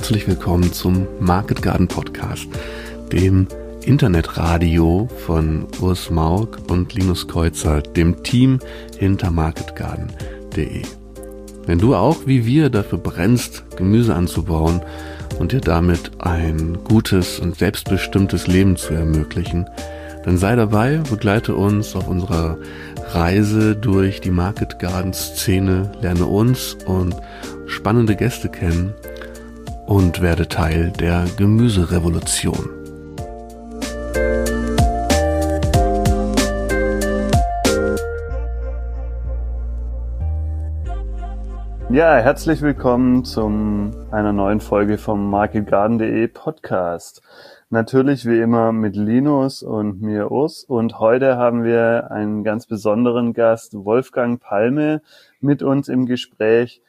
herzlich willkommen zum Market Garden Podcast, dem Internetradio von Urs Maug und Linus Kreuzer, dem Team hinter marketgarden.de. Wenn du auch wie wir dafür brennst, Gemüse anzubauen und dir damit ein gutes und selbstbestimmtes Leben zu ermöglichen, dann sei dabei, begleite uns auf unserer Reise durch die Market Garden Szene, lerne uns und spannende Gäste kennen und werde Teil der Gemüserevolution. Ja, herzlich willkommen zu einer neuen Folge vom marketgarden.de Podcast. Natürlich wie immer mit Linus und mir Urs, und heute haben wir einen ganz besonderen Gast, Wolfgang Palme, mit uns im Gespräch.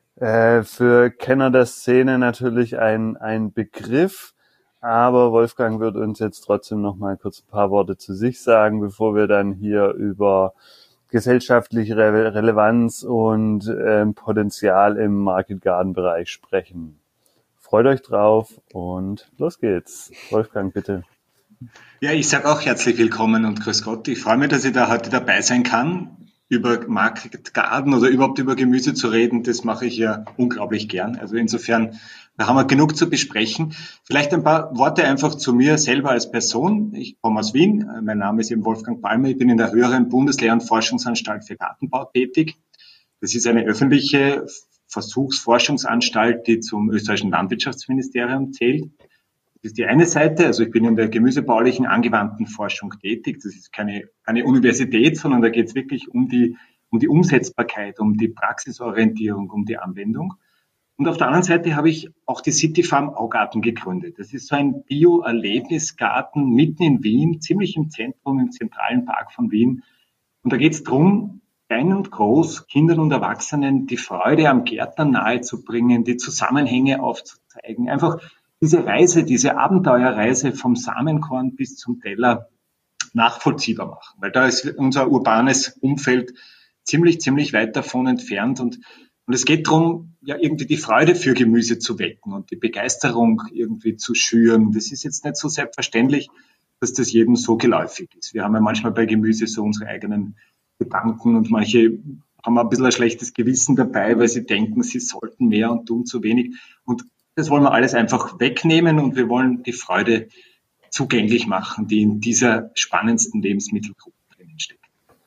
Für Kenner der Szene natürlich ein Begriff, aber Wolfgang wird uns jetzt trotzdem noch mal kurz ein paar Worte zu sich sagen, bevor wir dann hier über gesellschaftliche Relevanz und Potenzial im Market-Garden-Bereich sprechen. Freut euch drauf und los geht's. Wolfgang, bitte. Ja, ich sage auch herzlich willkommen und grüß Gott. Ich freue mich, dass ich da heute dabei sein kann. Über Market Garden oder überhaupt über Gemüse zu reden, das mache ich ja unglaublich gern. Also insofern, da haben wir genug zu besprechen. Vielleicht ein paar Worte einfach zu mir selber als Person. Ich komme aus Wien. Mein Name ist eben Wolfgang Palme. Ich bin in der höheren Bundeslehr- und Forschungsanstalt für Gartenbau tätig. Das ist eine öffentliche Versuchsforschungsanstalt, die zum österreichischen Landwirtschaftsministerium zählt. Das ist die eine Seite. Also ich bin in der gemüsebaulichen angewandten Forschung tätig. Das ist keine Universität, sondern da geht es wirklich um die Umsetzbarkeit, um die Praxisorientierung, um die Anwendung. Und auf der anderen Seite habe ich auch die City Farm Augarten gegründet. Das ist so ein Bio-Erlebnisgarten mitten in Wien, ziemlich im Zentrum, im zentralen Park von Wien. Und da geht es darum, klein und groß, Kindern und Erwachsenen die Freude am Gärtnern nahezubringen, die Zusammenhänge aufzuzeigen, einfach diese Reise, diese Abenteuerreise vom Samenkorn bis zum Teller nachvollziehbar machen. Weil da ist unser urbanes Umfeld ziemlich weit davon entfernt, und es geht darum, ja, irgendwie die Freude für Gemüse zu wecken und die Begeisterung irgendwie zu schüren. Das ist jetzt nicht so selbstverständlich, dass das jedem so geläufig ist. Wir haben ja manchmal bei Gemüse so unsere eigenen Gedanken, und manche haben ein bisschen ein schlechtes Gewissen dabei, weil sie denken, sie sollten mehr und tun zu wenig. Und das wollen wir alles einfach wegnehmen, und wir wollen die Freude zugänglich machen, die in dieser spannendsten Lebensmittelgruppe drinnen steckt.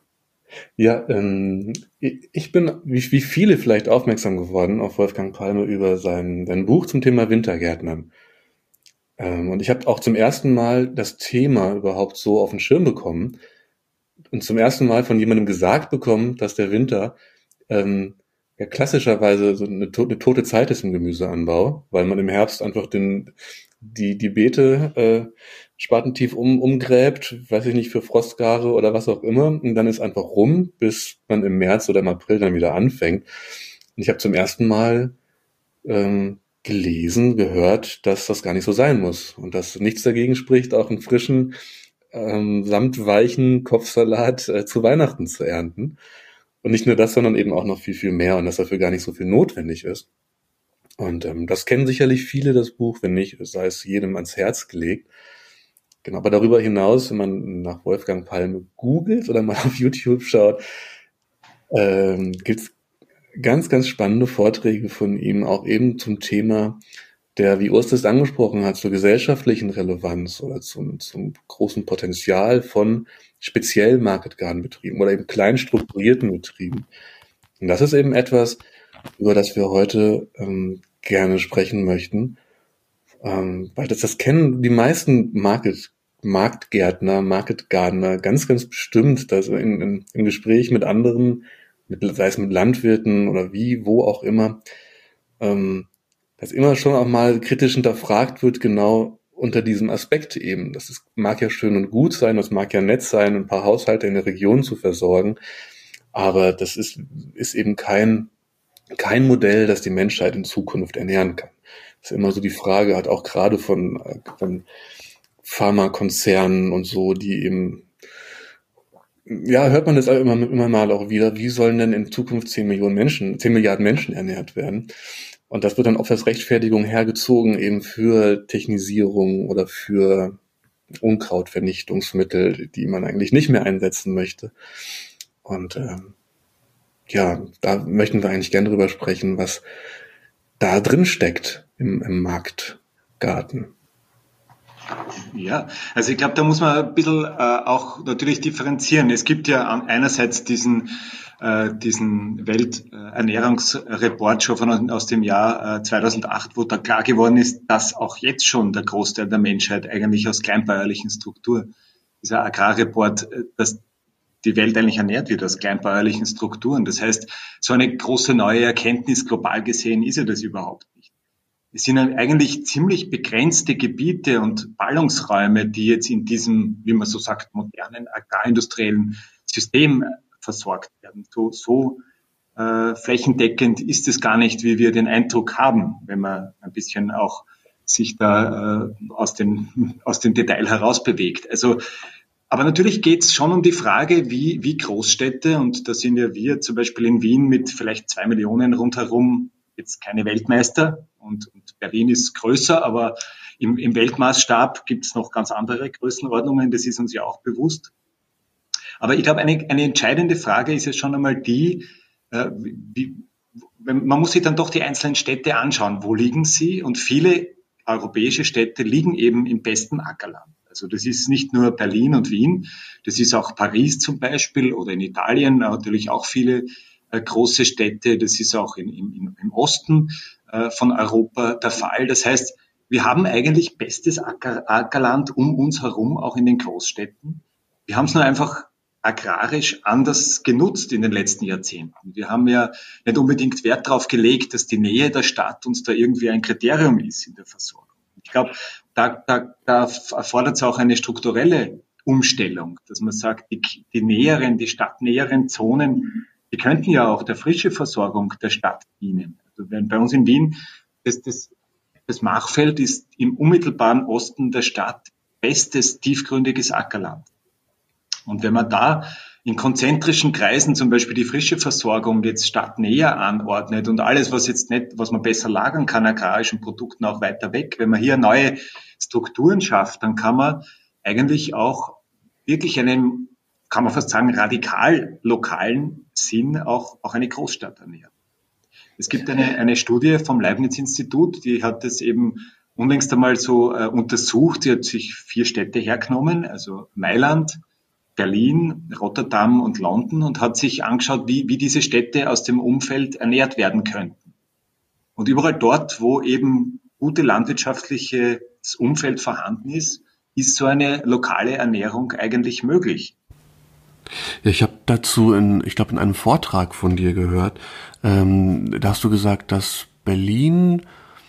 Ja, ich bin wie viele vielleicht aufmerksam geworden auf Wolfgang Palme über sein Buch zum Thema Wintergärtnern. Und ich habe auch zum ersten Mal das Thema überhaupt so auf den Schirm bekommen und zum ersten Mal von jemandem gesagt bekommen, dass der Winter ja klassischerweise so eine tote Zeit ist im Gemüseanbau, weil man im Herbst einfach die Beete spatentief umgräbt, weiß ich nicht, für Frostgare oder was auch immer, und dann ist einfach rum, bis man im März oder im April dann wieder anfängt. Und ich habe zum ersten Mal gelesen, gehört, dass das gar nicht so sein muss und dass nichts dagegen spricht, auch einen frischen, samtweichen Kopfsalat zu Weihnachten zu ernten. Und nicht nur das, sondern eben auch noch viel mehr, und dass dafür gar nicht so viel notwendig ist. Und das kennen sicherlich viele, das Buch, wenn nicht, sei es jedem ans Herz gelegt. Genau, aber darüber hinaus, wenn man nach Wolfgang Palme googelt oder mal auf YouTube schaut, gibt's ganz spannende Vorträge von ihm, auch eben zum Thema der, wie Urs das angesprochen hat, zur gesellschaftlichen Relevanz oder zum großen Potenzial von speziell Market-Garden-Betrieben oder eben klein strukturierten Betrieben. Und das ist eben etwas, über das wir heute gerne sprechen möchten, weil das kennen die meisten Marktgärtner, Market-Gardener ganz bestimmt, dass im Gespräch mit anderen, sei es mit Landwirten oder wo auch immer, dass immer schon auch mal kritisch hinterfragt wird, genau unter diesem Aspekt eben. Mag ja schön und gut sein, das mag ja nett sein, ein paar Haushalte in der Region zu versorgen, aber das ist eben kein Modell, das die Menschheit in Zukunft ernähren kann. Das ist immer so die Frage, hat auch gerade von Pharmakonzernen und so, die eben, ja, hört man das immer mal auch wieder, wie sollen denn in Zukunft 10 Milliarden Menschen ernährt werden? Und das wird dann oft als Rechtfertigung hergezogen eben für Technisierung oder für Unkrautvernichtungsmittel, die man eigentlich nicht mehr einsetzen möchte. Und ja, da möchten wir eigentlich gerne drüber sprechen, was da drin steckt im Marktgarten. Ja, also ich glaube, da muss man ein bisschen auch natürlich differenzieren. Es gibt ja einerseits diesen Welternährungsreport schon aus dem Jahr 2008, wo da klar geworden ist, dass auch jetzt schon der Großteil der Menschheit eigentlich aus kleinbäuerlichen Strukturen, dieser Agrarreport, dass die Welt eigentlich ernährt wird aus kleinbäuerlichen Strukturen. Das heißt, so eine große neue Erkenntnis global gesehen ist ja das überhaupt nicht. Es sind eigentlich ziemlich begrenzte Gebiete und Ballungsräume, die jetzt in diesem, wie man so sagt, modernen agrarindustriellen System versorgt werden. So flächendeckend ist es gar nicht, wie wir den Eindruck haben, wenn man ein bisschen auch sich da aus dem Detail heraus bewegt. Also, aber natürlich geht es schon um die Frage, wie Großstädte, und da sind ja wir zum Beispiel in Wien mit vielleicht 2 Millionen rundherum jetzt keine Weltmeister, und Berlin ist größer, aber im Weltmaßstab gibt es noch ganz andere Größenordnungen, das ist uns ja auch bewusst. Aber ich glaube, eine entscheidende Frage ist ja schon einmal die, man muss sich dann doch die einzelnen Städte anschauen, wo liegen sie? Und viele europäische Städte liegen eben im besten Ackerland. Also das ist nicht nur Berlin und Wien, das ist auch Paris zum Beispiel oder in Italien natürlich auch viele große Städte, das ist auch im Osten von Europa der Fall. Das heißt, wir haben eigentlich bestes Ackerland um uns herum, auch in den Großstädten. Wir haben es nur einfach agrarisch anders genutzt in den letzten Jahrzehnten. Wir haben ja nicht unbedingt Wert darauf gelegt, dass die Nähe der Stadt uns da irgendwie ein Kriterium ist in der Versorgung. Ich glaube, da erfordert es auch eine strukturelle Umstellung, dass man sagt, die stadtnäheren Zonen, die könnten ja auch der frische Versorgung der Stadt dienen. Also bei uns in Wien, das Machfeld ist im unmittelbaren Osten der Stadt bestes tiefgründiges Ackerland. Und wenn man da in konzentrischen Kreisen zum Beispiel die frische Versorgung jetzt stadtnäher anordnet und alles, was man besser lagern kann, agrarischen Produkten auch weiter weg, wenn man hier neue Strukturen schafft, dann kann man eigentlich auch wirklich kann man fast sagen, radikal lokalen Sinn auch eine Großstadt ernähren. Es gibt eine Studie vom Leibniz-Institut, die hat das eben unlängst einmal so untersucht. Sie hat sich 4 Städte hergenommen, also Mailand, Berlin, Rotterdam und London, und hat sich angeschaut, wie diese Städte aus dem Umfeld ernährt werden könnten. Und überall dort, wo eben gute landwirtschaftliches Umfeld vorhanden ist so eine lokale Ernährung eigentlich möglich. Ja, ich habe dazu in einem Vortrag von dir gehört, da hast du gesagt, dass Berlin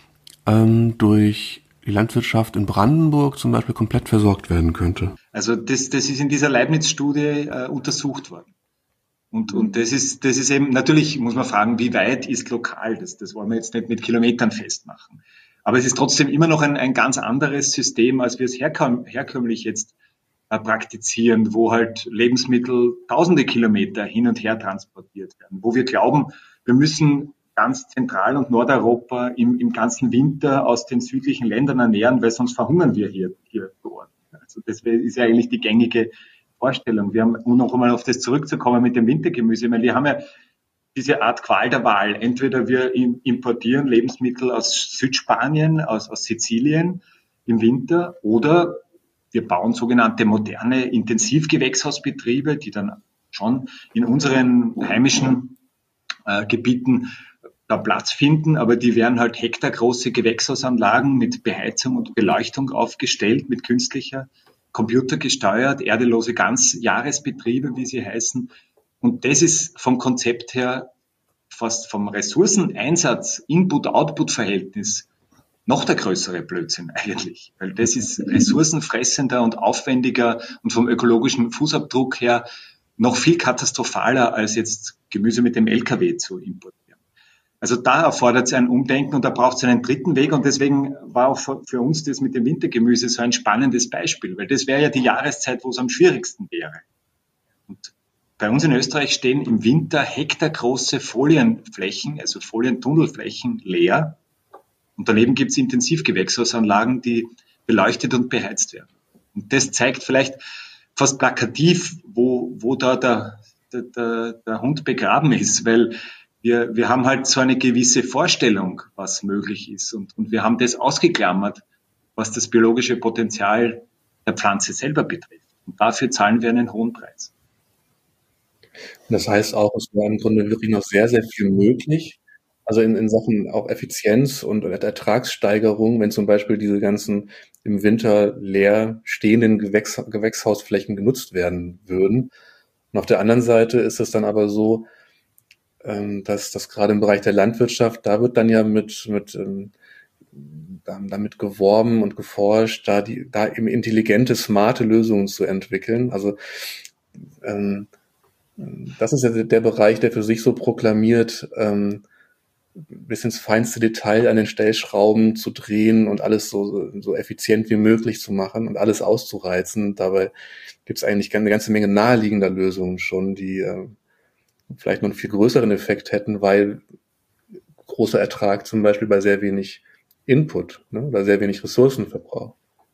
durch die Landwirtschaft in Brandenburg zum Beispiel komplett versorgt werden könnte. Also das ist in dieser Leibniz-Studie untersucht worden. Und das ist eben, natürlich muss man fragen, wie weit ist lokal? Das wollen wir jetzt nicht mit Kilometern festmachen. Aber es ist trotzdem immer noch ein ganz anderes System, als wir es herkömmlich jetzt praktizieren, wo halt Lebensmittel tausende Kilometer hin und her transportiert werden, wo wir glauben, wir müssen ganz Zentral- und Nordeuropa im ganzen Winter aus den südlichen Ländern ernähren, weil sonst verhungern wir hier vor Ort. Also das ist ja eigentlich die gängige Vorstellung. Wir haben, um noch einmal auf das zurückzukommen mit dem Wintergemüse, weil wir haben ja diese Art Qual der Wahl. Entweder wir importieren Lebensmittel aus Südspanien, aus Sizilien im Winter, oder wir bauen sogenannte moderne Intensivgewächshausbetriebe, die dann schon in unseren heimischen Gebieten da Platz finden, aber die werden halt hektargroße Gewächshausanlagen mit Beheizung und Beleuchtung aufgestellt, mit künstlicher, computergesteuert, erdelose Ganzjahresbetriebe, wie sie heißen. Und das ist vom Konzept her fast vom Ressourceneinsatz, Input-Output-Verhältnis noch der größere Blödsinn eigentlich, weil das ist ressourcenfressender und aufwendiger und vom ökologischen Fußabdruck her noch viel katastrophaler, als jetzt Gemüse mit dem LKW zu importieren. Also da erfordert es ein Umdenken und da braucht es einen dritten Weg, und deswegen war auch für uns das mit dem Wintergemüse so ein spannendes Beispiel, weil das wäre ja die Jahreszeit, wo es am schwierigsten wäre. Und bei uns in Österreich stehen im Winter hektargroße Folienflächen, also Folientunnelflächen leer. Und daneben gibt es Intensivgewächshausanlagen, die beleuchtet und beheizt werden. Und das zeigt vielleicht fast plakativ, wo da der Hund begraben ist, weil wir haben halt so eine gewisse Vorstellung, was möglich ist. Und wir haben das ausgeklammert, was das biologische Potenzial der Pflanze selber betrifft. Und dafür zahlen wir einen hohen Preis. Das heißt auch, es war im Grunde wirklich noch sehr, sehr viel möglich. Also in Sachen auch Effizienz und Ertragssteigerung, wenn zum Beispiel diese ganzen im Winter leer stehenden Gewächshausflächen genutzt werden würden. Und auf der anderen Seite ist es dann aber so, dass das gerade im Bereich der Landwirtschaft, da wird dann ja damit geworben und geforscht, da eben intelligente, smarte Lösungen zu entwickeln. Also das ist ja der Bereich, der für sich so proklamiert, bis ins feinste Detail an den Stellschrauben zu drehen und alles so effizient wie möglich zu machen und alles auszureizen. Dabei gibt es eigentlich eine ganze Menge naheliegender Lösungen schon, die vielleicht noch einen viel größeren Effekt hätten, weil großer Ertrag zum Beispiel bei sehr wenig Input, ne, oder sehr wenig Ressourcenverbrauch.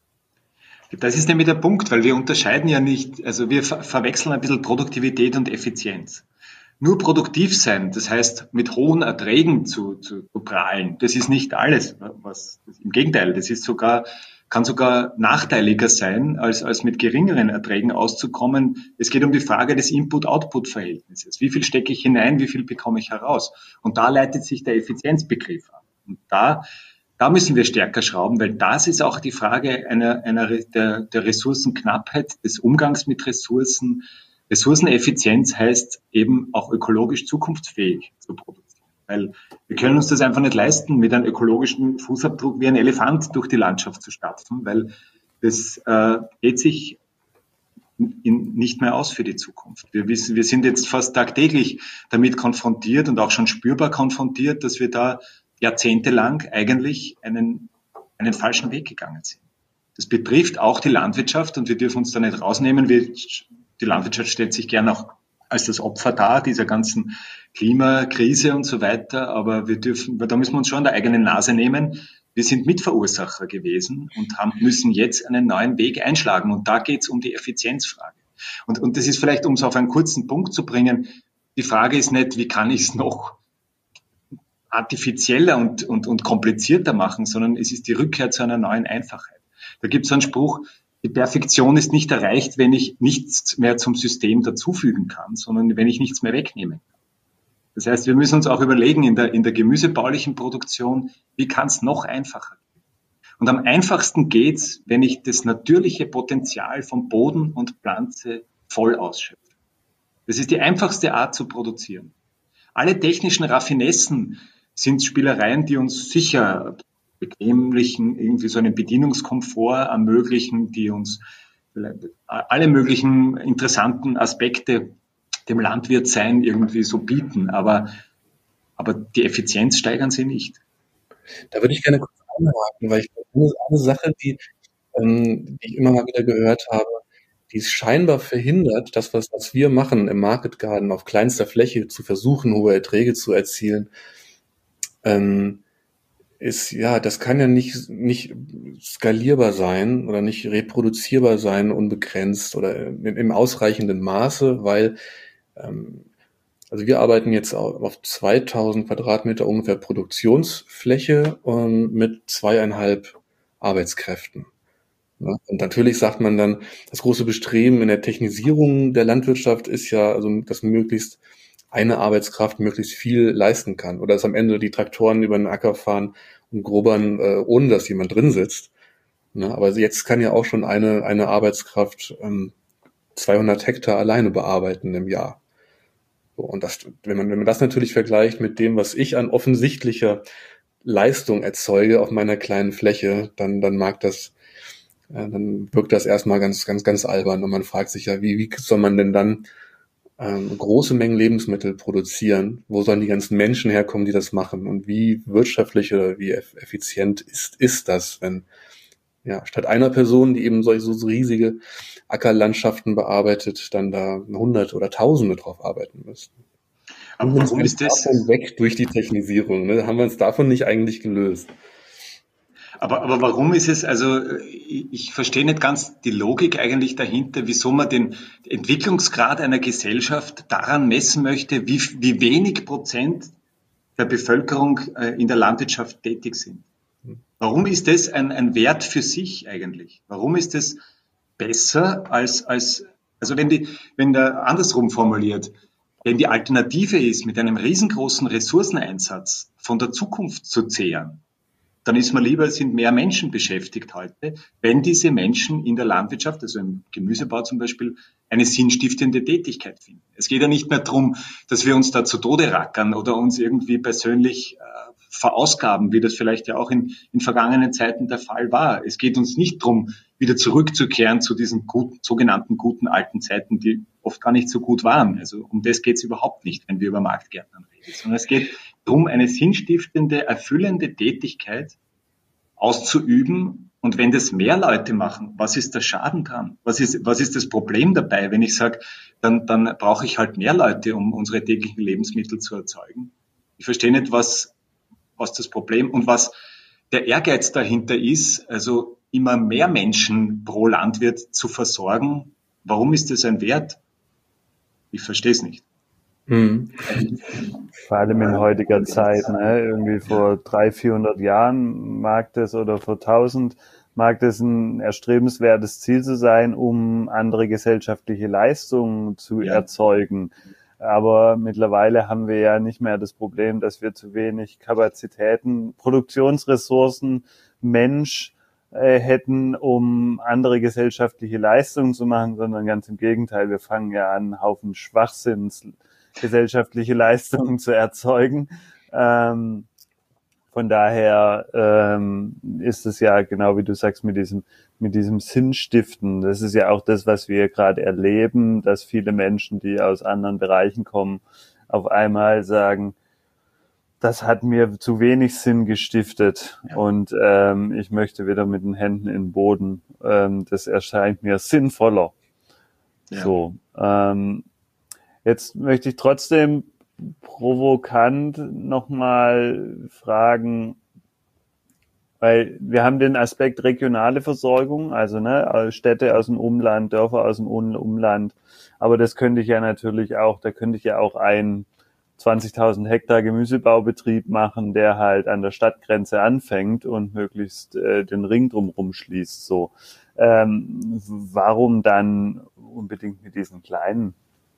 Das ist nämlich der Punkt, weil wir unterscheiden ja nicht, also wir verwechseln ein bisschen Produktivität und Effizienz. Nur produktiv sein, das heißt mit hohen Erträgen zu prahlen, das ist nicht alles. Im Gegenteil, kann sogar nachteiliger sein, als mit geringeren Erträgen auszukommen. Es geht um die Frage des Input-Output-Verhältnisses. Wie viel stecke ich hinein, wie viel bekomme ich heraus? Und da leitet sich der Effizienzbegriff an. Und da müssen wir stärker schrauben, weil das ist auch die Frage der Ressourcenknappheit, des Umgangs mit Ressourcen. Ressourceneffizienz heißt eben auch ökologisch zukunftsfähig zu produzieren. Weil wir können uns das einfach nicht leisten, mit einem ökologischen Fußabdruck wie ein Elefant durch die Landschaft zu stapfen, weil das geht sich nicht mehr aus für die Zukunft. Wir sind jetzt fast tagtäglich damit konfrontiert und auch schon spürbar konfrontiert, dass wir da jahrzehntelang eigentlich einen falschen Weg gegangen sind. Das betrifft auch die Landwirtschaft und wir dürfen uns da nicht rausnehmen. Die Landwirtschaft stellt sich gern auch als das Opfer dar, dieser ganzen Klimakrise und so weiter. Aber da müssen wir uns schon an der eigenen Nase nehmen. Wir sind Mitverursacher gewesen und müssen jetzt einen neuen Weg einschlagen. Und da geht es um die Effizienzfrage. Und das ist vielleicht, um es auf einen kurzen Punkt zu bringen, die Frage ist nicht, wie kann ich es noch artifizieller und komplizierter machen, sondern es ist die Rückkehr zu einer neuen Einfachheit. Da gibt es einen Spruch, die Perfektion ist nicht erreicht, wenn ich nichts mehr zum System dazufügen kann, sondern wenn ich nichts mehr wegnehmen kann. Das heißt, wir müssen uns auch überlegen in der gemüsebaulichen Produktion, wie kann es noch einfacher gehen? Und am einfachsten geht's, wenn ich das natürliche Potenzial von Boden und Pflanze voll ausschöpfe. Das ist die einfachste Art zu produzieren. Alle technischen Raffinessen sind Spielereien, die uns sicher bequemlichen, irgendwie so einen Bedienungskomfort ermöglichen, die uns alle möglichen interessanten Aspekte dem Landwirtsein irgendwie so bieten. Aber die Effizienz steigern sie nicht. Da würde ich gerne kurz einhaken, weil ich eine Sache, die ich immer mal wieder gehört habe, die es scheinbar verhindert, das, was wir machen im Market Garden auf kleinster Fläche zu versuchen, hohe Erträge zu erzielen, ist, ja, das kann ja nicht skalierbar sein oder nicht reproduzierbar sein, unbegrenzt oder im ausreichenden Maße, weil, also wir arbeiten jetzt auf 2000 Quadratmeter ungefähr Produktionsfläche mit 2,5 Arbeitskräften. Ja, und natürlich sagt man dann, das große Bestreben in der Technisierung der Landwirtschaft ist ja, also, dass möglichst eine Arbeitskraft möglichst viel leisten kann oder dass am Ende die Traktoren über den Acker fahren und grobern, ohne dass jemand drin sitzt. Ja, aber jetzt kann ja auch schon eine Arbeitskraft 200 Hektar alleine bearbeiten im Jahr. So, und wenn man das natürlich vergleicht mit dem, was ich an offensichtlicher Leistung erzeuge auf meiner kleinen Fläche, dann wirkt das erstmal ganz, ganz, ganz albern und man fragt sich ja, wie soll man denn dann große Mengen Lebensmittel produzieren? Wo sollen die ganzen Menschen herkommen, die das machen? Und wie wirtschaftlich oder wie effizient ist das, wenn statt einer Person, die eben solche so riesige Ackerlandschaften bearbeitet, dann da Hunderte oder Tausende drauf arbeiten müssten. Aber warum ist das? Davon weg durch die Technisierung, ne? Haben wir uns davon nicht eigentlich gelöst? Aber warum ist es, also ich verstehe nicht ganz die Logik eigentlich dahinter, wieso man den Entwicklungsgrad einer Gesellschaft daran messen möchte, wie wenig Prozent der Bevölkerung in der Landwirtschaft tätig sind. Warum ist das ein Wert für sich eigentlich? Warum ist das besser also wenn der andersrum formuliert, wenn die Alternative ist, mit einem riesengroßen Ressourceneinsatz von der Zukunft zu zehren, dann ist man lieber, es sind mehr Menschen beschäftigt heute, wenn diese Menschen in der Landwirtschaft, also im Gemüsebau zum Beispiel, eine sinnstiftende Tätigkeit finden. Es geht ja nicht mehr darum, dass wir uns da zu Tode rackern oder uns irgendwie persönlich verausgaben, wie das vielleicht ja auch in vergangenen Zeiten der Fall war. Es geht uns nicht darum, wieder zurückzukehren zu diesen sogenannten guten alten Zeiten, die oft gar nicht so gut waren. Also um das geht es überhaupt nicht, wenn wir über Marktgärtnern reden, sondern es geht darum, eine sinnstiftende, erfüllende Tätigkeit auszuüben. Und wenn das mehr Leute machen, was ist der Schaden dran? Was ist das Problem dabei, wenn ich sage, dann brauche ich halt mehr Leute, um unsere täglichen Lebensmittel zu erzeugen? Ich verstehe nicht, was das Problem und was der Ehrgeiz dahinter ist, also immer mehr Menschen pro Landwirt zu versorgen. Warum ist das ein Wert? Ich verstehe es nicht. Vor allem in heutiger Zeit, ne? Irgendwie vor 300-400 Jahren mag das oder vor 1000 mag das ein erstrebenswertes Ziel zu sein, um andere gesellschaftliche Leistungen zu erzeugen. Aber mittlerweile haben wir ja nicht mehr das Problem, dass wir zu wenig Kapazitäten, Produktionsressourcen, Mensch hätten, um andere gesellschaftliche Leistungen zu machen, sondern ganz im Gegenteil, wir fangen ja an, einen Haufen Schwachsinns gesellschaftliche Leistungen zu erzeugen. Von daher ist es ja genau wie du sagst mit diesem Sinnstiften. Das ist ja auch das, was wir gerade erleben, dass viele Menschen, die aus anderen Bereichen kommen, auf einmal sagen, das hat mir zu wenig Sinn gestiftet und ich möchte wieder mit den Händen in den Boden. Das erscheint mir sinnvoller. Ja. So. Jetzt möchte ich trotzdem provokant nochmal fragen, weil wir haben den Aspekt regionale Versorgung, also Städte aus dem Umland, Dörfer aus dem Umland, aber das könnte ich ja natürlich auch, da könnte ich ja auch einen 20.000 Hektar Gemüsebaubetrieb machen, der halt an der Stadtgrenze anfängt und möglichst den Ring drumherum schließt. So, warum dann unbedingt mit diesen kleinen?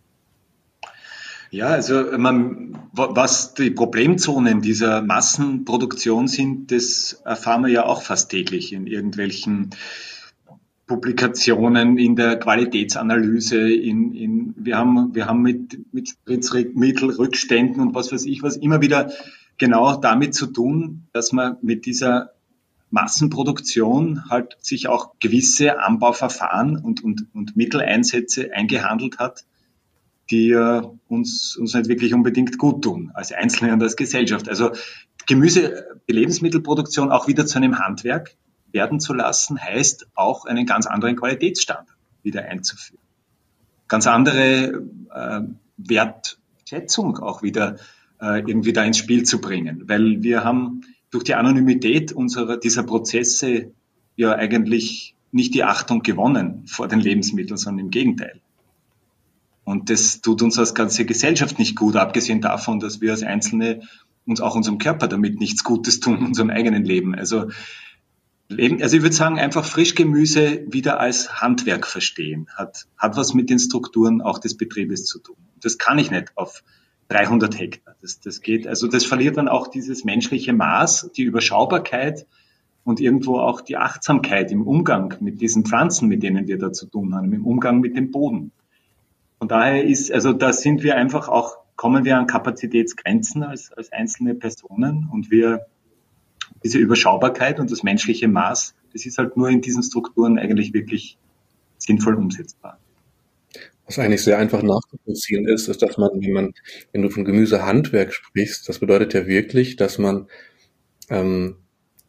Ja, also was die Problemzonen dieser Massenproduktion sind, das erfahren wir ja auch fast täglich in irgendwelchen Publikationen, in der Qualitätsanalyse, wir haben mit Spritzmittelrückständen und was weiß ich was immer wieder genau damit zu tun, dass man mit dieser Massenproduktion halt sich auch gewisse Anbauverfahren und Mitteleinsätze eingehandelt hat, die uns nicht wirklich unbedingt gut tun, als Einzelne und als Gesellschaft. Also die Lebensmittelproduktion auch wieder zu einem Handwerk werden zu lassen, heißt auch einen ganz anderen Qualitätsstandard wieder einzuführen. Ganz andere Wertschätzung auch wieder irgendwie da ins Spiel zu bringen, weil wir haben durch die Anonymität dieser Prozesse ja eigentlich nicht die Achtung gewonnen vor den Lebensmitteln, sondern im Gegenteil. Und das tut uns als ganze Gesellschaft nicht gut, abgesehen davon, dass wir als Einzelne uns auch unserem Körper damit nichts Gutes tun, unserem eigenen Leben. Also ich würde sagen, einfach Frischgemüse wieder als Handwerk verstehen, hat was mit den Strukturen auch des Betriebes zu tun. Das kann ich nicht auf 300 Hektar. Das geht, also das verliert dann auch dieses menschliche Maß, die Überschaubarkeit und irgendwo auch die Achtsamkeit im Umgang mit diesen Pflanzen, mit denen wir da zu tun haben, im Umgang mit dem Boden. Von daher da sind wir einfach auch, kommen wir an Kapazitätsgrenzen als einzelne Personen und diese Überschaubarkeit und das menschliche Maß, das ist halt nur in diesen Strukturen eigentlich wirklich sinnvoll umsetzbar. Was eigentlich sehr einfach nachzuvollziehen ist, dass man, wenn du von Gemüsehandwerk sprichst, das bedeutet ja wirklich, dass man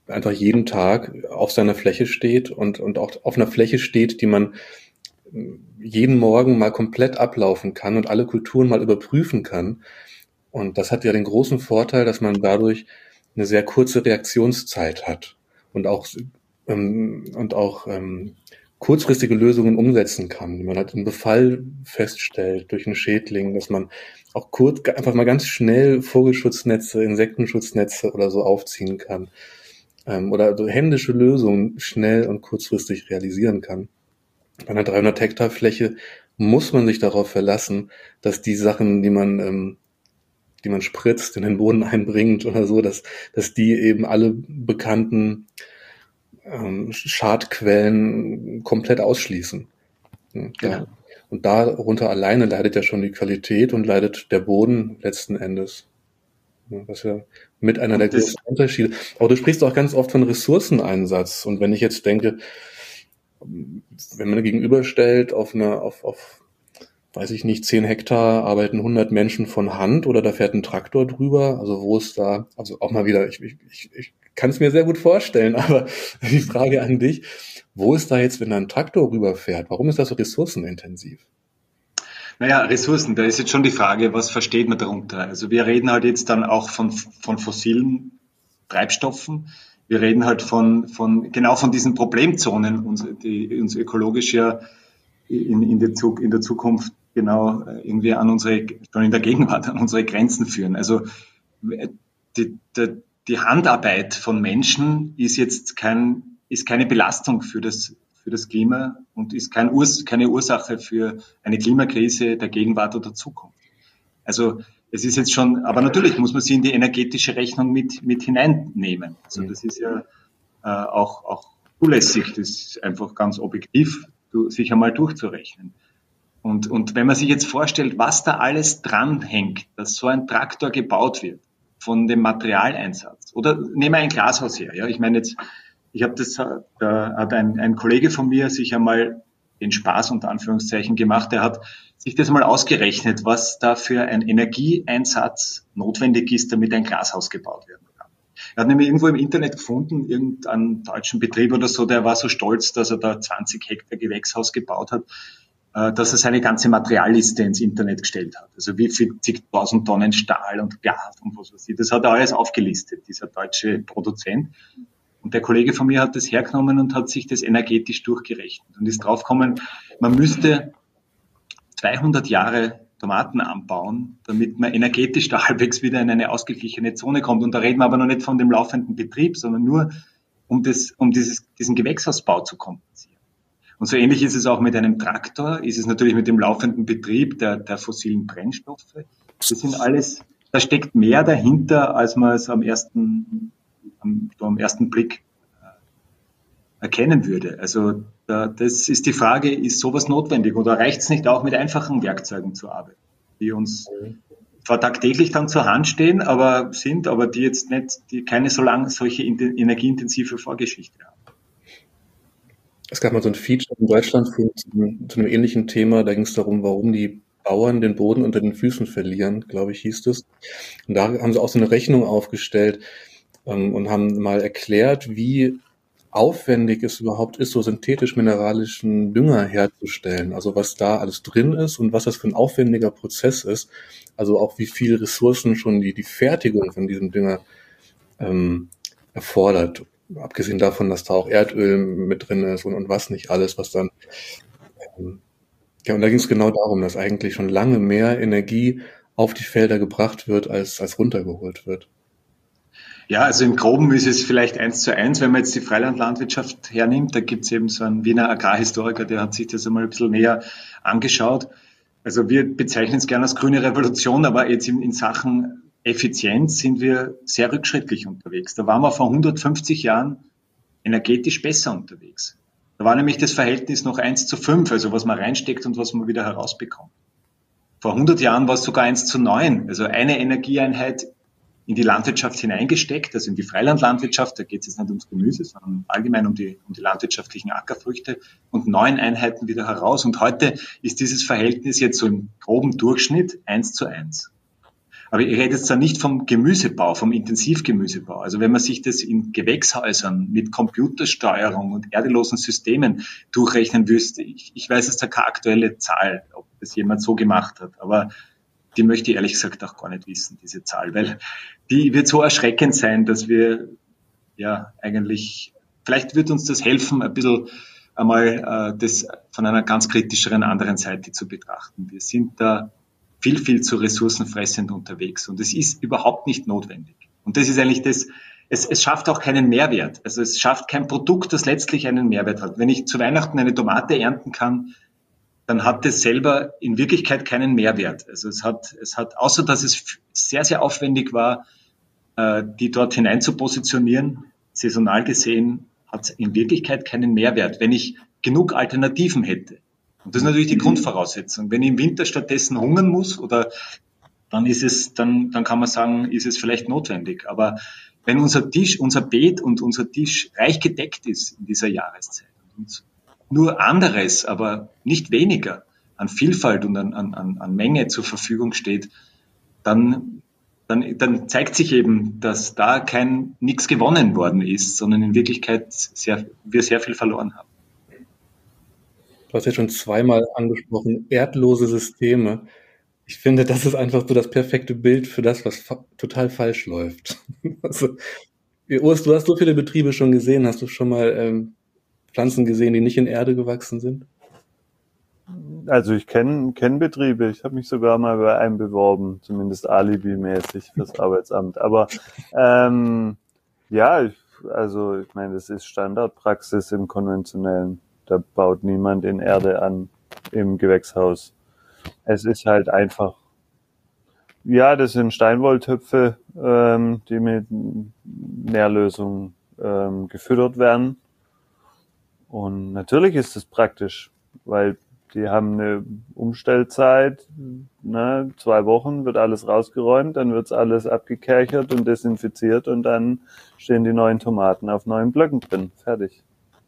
einfach jeden Tag auf seiner Fläche steht und auch auf einer Fläche steht, die man jeden Morgen mal komplett ablaufen kann und alle Kulturen mal überprüfen kann. Und das hat ja den großen Vorteil, dass man dadurch eine sehr kurze Reaktionszeit hat und auch kurzfristige Lösungen umsetzen kann. Man hat einen Befall feststellt durch einen Schädling, dass man auch einfach mal ganz schnell Vogelschutznetze, Insektenschutznetze oder so aufziehen kann. Oder so händische Lösungen schnell und kurzfristig realisieren kann. Bei einer 300 Hektar Fläche muss man sich darauf verlassen, dass die Sachen, die man spritzt, in den Boden einbringt oder so, dass die eben alle bekannten Schadquellen komplett ausschließen. Ja, Genau. Und darunter alleine leidet ja schon die Qualität und leidet der Boden letzten Endes. Ja, das ist ja mit einer der größten Unterschiede. Aber du sprichst auch ganz oft von Ressourceneinsatz. Und wenn ich jetzt denke, wenn man gegenüberstellt, weiß ich nicht, 10 Hektar arbeiten 100 Menschen von Hand oder da fährt ein Traktor drüber, also wo ist da, also auch mal wieder, ich kann es mir sehr gut vorstellen, aber die Frage an dich, wo ist da jetzt, wenn da ein Traktor rüberfährt, warum ist das so ressourcenintensiv? Naja, Ressourcen, da ist jetzt schon die Frage, was versteht man darunter? Also wir reden halt jetzt dann auch von fossilen Treibstoffen. Wir reden halt genau von diesen Problemzonen, die uns ökologisch ja in der Zukunft genau irgendwie schon in der Gegenwart an unsere Grenzen führen. Also die Handarbeit von Menschen ist jetzt keine Belastung für das Klima und ist keine Ursache für eine Klimakrise der Gegenwart oder Zukunft. Also es ist jetzt schon, aber natürlich muss man sie in die energetische Rechnung mit hineinnehmen. Also das ist ja auch zulässig, das ist einfach ganz objektiv, sich einmal durchzurechnen. Und wenn man sich jetzt vorstellt, was da alles dranhängt, dass so ein Traktor gebaut wird, von dem Materialeinsatz. Oder nehmen wir ein Glashaus her. Ja, ich meine jetzt, da hat ein Kollege von mir sich einmal den Spaß unter Anführungszeichen gemacht. Der hat sich das mal ausgerechnet, was da für ein Energieeinsatz notwendig ist, damit ein Glashaus gebaut werden kann. Er hat nämlich irgendwo im Internet gefunden, irgendeinen deutschen Betrieb oder so, der war so stolz, dass er da 20 Hektar Gewächshaus gebaut hat, dass er seine ganze Materialliste ins Internet gestellt hat. Also wie viel zigtausend Tonnen Stahl und Glas und was weiß ich. Das hat er alles aufgelistet, dieser deutsche Produzent. Und der Kollege von mir hat das hergenommen und hat sich das energetisch durchgerechnet und ist draufgekommen, man müsste 200 Jahre Tomaten anbauen, damit man energetisch da halbwegs wieder in eine ausgeglichene Zone kommt. Und da reden wir aber noch nicht von dem laufenden Betrieb, sondern nur um diesen Gewächshausbau zu kompensieren. Und so ähnlich ist es auch mit einem Traktor, ist es natürlich mit dem laufenden Betrieb der fossilen Brennstoffe. Das sind alles, da steckt mehr dahinter, als man es am ersten Blick erkennen würde. Also das ist die Frage, ist sowas notwendig oder reicht es nicht auch mit einfachen Werkzeugen zu arbeiten, die uns zwar tagtäglich dann zur Hand stehen, aber die jetzt nicht, die keine solche energieintensive Vorgeschichte haben. Es gab mal so ein Feature in Deutschland zu einem ähnlichen Thema, da ging es darum, warum die Bauern den Boden unter den Füßen verlieren, glaube ich, hieß es. Und da haben sie auch so eine Rechnung aufgestellt und haben mal erklärt, wie aufwendig es überhaupt ist, so synthetisch-mineralischen Dünger herzustellen. Also was da alles drin ist und was das für ein aufwendiger Prozess ist. Also auch wie viel Ressourcen schon die Fertigung von diesem Dünger erfordert. Abgesehen davon, dass da auch Erdöl mit drin ist und was nicht alles, was dann ja, und da ging es genau darum, dass eigentlich schon lange mehr Energie auf die Felder gebracht wird, als runtergeholt wird. Ja, also im Groben ist es vielleicht 1:1, wenn man jetzt die Freilandlandwirtschaft hernimmt. Da gibt es eben so einen Wiener Agrarhistoriker, der hat sich das einmal ein bisschen näher angeschaut. Also wir bezeichnen es gerne als grüne Revolution, aber jetzt in Sachen Effizienz sind wir sehr rückschrittlich unterwegs. Da waren wir vor 150 Jahren energetisch besser unterwegs. Da war nämlich das Verhältnis noch 1:5, also was man reinsteckt und was man wieder herausbekommt. Vor 100 Jahren war es sogar 1:9, also eine Energieeinheit in die Landwirtschaft hineingesteckt, also in die Freilandlandwirtschaft, da geht es jetzt nicht ums Gemüse, sondern allgemein um die landwirtschaftlichen Ackerfrüchte und 9 Einheiten wieder heraus. Und heute ist dieses Verhältnis jetzt so im groben Durchschnitt 1:1. Aber ich rede jetzt da nicht vom Gemüsebau, vom Intensivgemüsebau. Also wenn man sich das in Gewächshäusern mit Computersteuerung und erdelosen Systemen durchrechnen wüsste, ich weiß jetzt da keine aktuelle Zahl, ob das jemand so gemacht hat, aber die möchte ich ehrlich gesagt auch gar nicht wissen, diese Zahl, weil die wird so erschreckend sein, dass wir ja eigentlich, vielleicht wird uns das helfen, ein bisschen einmal das von einer ganz kritischeren anderen Seite zu betrachten. Wir sind da viel zu ressourcenfressend unterwegs und es ist überhaupt nicht notwendig. Und das ist eigentlich das, es schafft auch keinen Mehrwert. Also es schafft kein Produkt, das letztlich einen Mehrwert hat. Wenn ich zu Weihnachten eine Tomate ernten kann, dann hat es selber in Wirklichkeit keinen Mehrwert. Also es hat, außer dass es sehr aufwendig war, die dort hinein zu positionieren, saisonal gesehen, hat es in Wirklichkeit keinen Mehrwert, wenn ich genug Alternativen hätte. Und das ist natürlich die Grundvoraussetzung. Wenn ich im Winter stattdessen hungern muss, oder dann kann man sagen, ist es vielleicht notwendig. Aber wenn unser Beet und unser Tisch reich gedeckt ist in dieser Jahreszeit und nur anderes, aber nicht weniger an Vielfalt und an Menge zur Verfügung steht, dann zeigt sich eben, dass da nichts gewonnen worden ist, sondern in Wirklichkeit wir sehr viel verloren haben. Du hast ja schon zweimal angesprochen, erdlose Systeme. Ich finde, das ist einfach so das perfekte Bild für das, was total falsch läuft. Also, Urs, du hast so viele Betriebe schon gesehen. Hast du schon mal Pflanzen gesehen, die nicht in Erde gewachsen sind? Also ich kenn Betriebe. Ich habe mich sogar mal bei einem beworben, zumindest alibi-mäßig fürs Arbeitsamt. Aber ja, ich meine, das ist Standardpraxis im Konventionellen. Da baut niemand in Erde an im Gewächshaus. Es ist halt einfach, ja, das sind Steinwolltöpfe, die mit Nährlösung gefüttert werden. Und natürlich ist es praktisch, weil die haben eine Umstellzeit, 2 Wochen wird alles rausgeräumt, dann wird's alles abgekerchert und desinfiziert und dann stehen die neuen Tomaten auf neuen Blöcken drin. Fertig.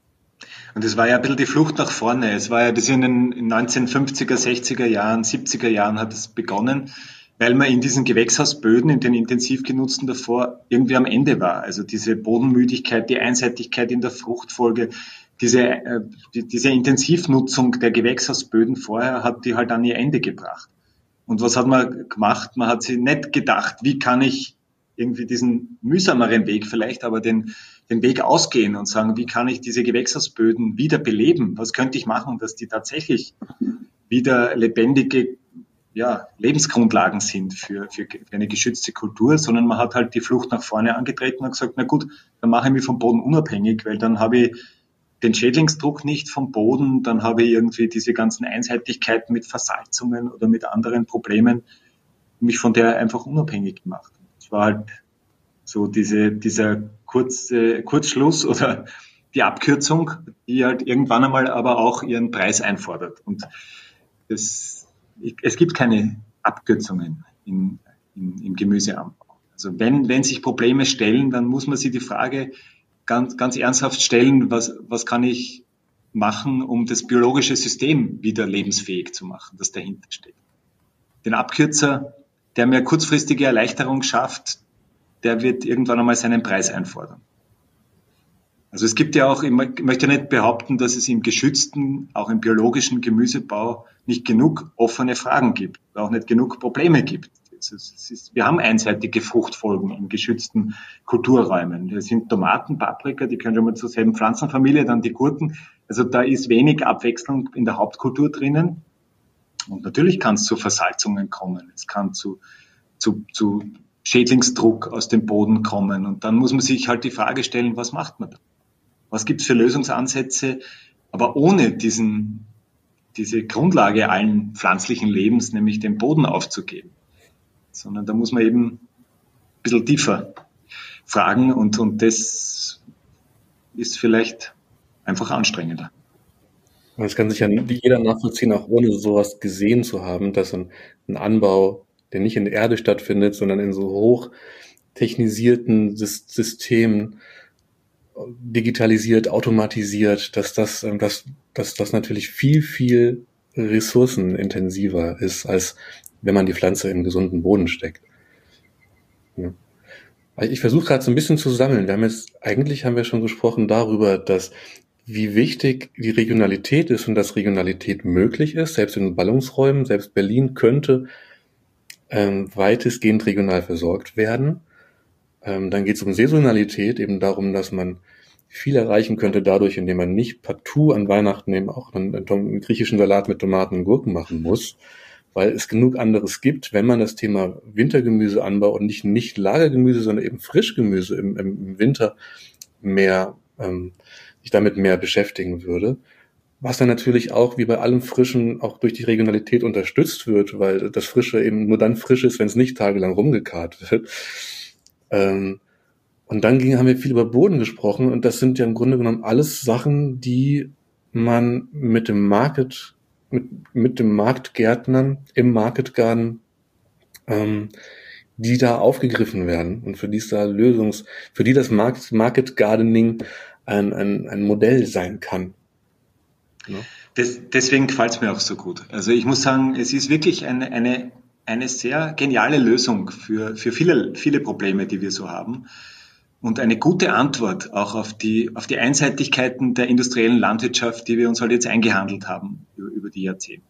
Und es war ja ein bisschen die Flucht nach vorne. Es war ja das in den 1950er, 60er Jahren, 70er Jahren hat es begonnen, weil man in diesen Gewächshausböden, in den intensiv genutzten davor, irgendwie am Ende war. Also diese Bodenmüdigkeit, die Einseitigkeit in der Fruchtfolge, diese Intensivnutzung der Gewächshausböden vorher hat die halt an ihr Ende gebracht. Und was hat man gemacht? Man hat sich nicht gedacht, wie kann ich irgendwie diesen mühsameren Weg vielleicht, aber den Weg ausgehen und sagen, wie kann ich diese Gewächshausböden wieder beleben? Was könnte ich machen, dass die tatsächlich wieder lebendige Lebensgrundlagen sind für eine geschützte Kultur, sondern man hat halt die Flucht nach vorne angetreten und gesagt, na gut, dann mache ich mich vom Boden unabhängig, weil dann habe ich den Schädlingsdruck nicht vom Boden, dann habe ich irgendwie diese ganzen Einseitigkeiten mit Versalzungen oder mit anderen Problemen mich von der einfach unabhängig gemacht. Das war halt so dieser Kurzschluss oder die Abkürzung, die halt irgendwann einmal aber auch ihren Preis einfordert. Und es gibt keine Abkürzungen im Gemüseanbau. Also wenn sich Probleme stellen, dann muss man sich die Frage ganz ernsthaft stellen, was kann ich machen, um das biologische System wieder lebensfähig zu machen, das dahinter steht. Den Abkürzer, der mir kurzfristige Erleichterung schafft, der wird irgendwann einmal seinen Preis einfordern. Also es gibt ja auch, ich möchte nicht behaupten, dass es im geschützten, auch im biologischen Gemüsebau nicht genug offene Fragen gibt, auch nicht genug Probleme gibt. Wir haben einseitige Fruchtfolgen in geschützten Kulturräumen. Das sind Tomaten, Paprika, die können schon mal zur selben Pflanzenfamilie, dann die Gurken. Also da ist wenig Abwechslung in der Hauptkultur drinnen. Und natürlich kann es zu Versalzungen kommen. Es kann zu Schädlingsdruck aus dem Boden kommen. Und dann muss man sich halt die Frage stellen, was macht man da? Was gibt es für Lösungsansätze? Aber ohne diese Grundlage allen pflanzlichen Lebens, nämlich den Boden aufzugeben. Sondern da muss man eben ein bisschen tiefer fragen und das ist vielleicht einfach anstrengender. Das kann sich ja jeder nachvollziehen, auch ohne sowas gesehen zu haben, dass ein Anbau, der nicht in der Erde stattfindet, sondern in so hoch technisierten Systemen, digitalisiert, automatisiert, dass das natürlich viel ressourcenintensiver ist, als wenn man die Pflanze in gesunden Boden steckt. Ja. Ich versuche gerade so ein bisschen zu sammeln. Eigentlich haben wir schon gesprochen darüber, dass wie wichtig die Regionalität ist und dass Regionalität möglich ist, selbst in Ballungsräumen, selbst Berlin könnte weitestgehend regional versorgt werden. Dann geht es um Saisonalität, eben darum, dass man viel erreichen könnte dadurch, indem man nicht partout an Weihnachten eben auch einen griechischen Salat mit Tomaten und Gurken machen muss, weil es genug anderes gibt, wenn man das Thema Wintergemüseanbau und nicht Lagergemüse, sondern eben Frischgemüse im Winter mehr sich damit mehr beschäftigen würde. Was dann natürlich auch, wie bei allem Frischen, auch durch die Regionalität unterstützt wird, weil das Frische eben nur dann frisch ist, wenn es nicht tagelang rumgekarrt wird. Und dann haben wir viel über Boden gesprochen und das sind ja im Grunde genommen alles Sachen, die man mit dem Marktgärtnern im Market Garden, die da aufgegriffen werden und für die das Market Gardening ein Modell sein kann. Ja. Deswegen gefällt es mir auch so gut. Also ich muss sagen, es ist wirklich eine sehr geniale Lösung für viele Probleme, die wir so haben. Und eine gute Antwort auch auf die Einseitigkeiten der industriellen Landwirtschaft, die wir uns halt jetzt eingehandelt haben über die Jahrzehnte.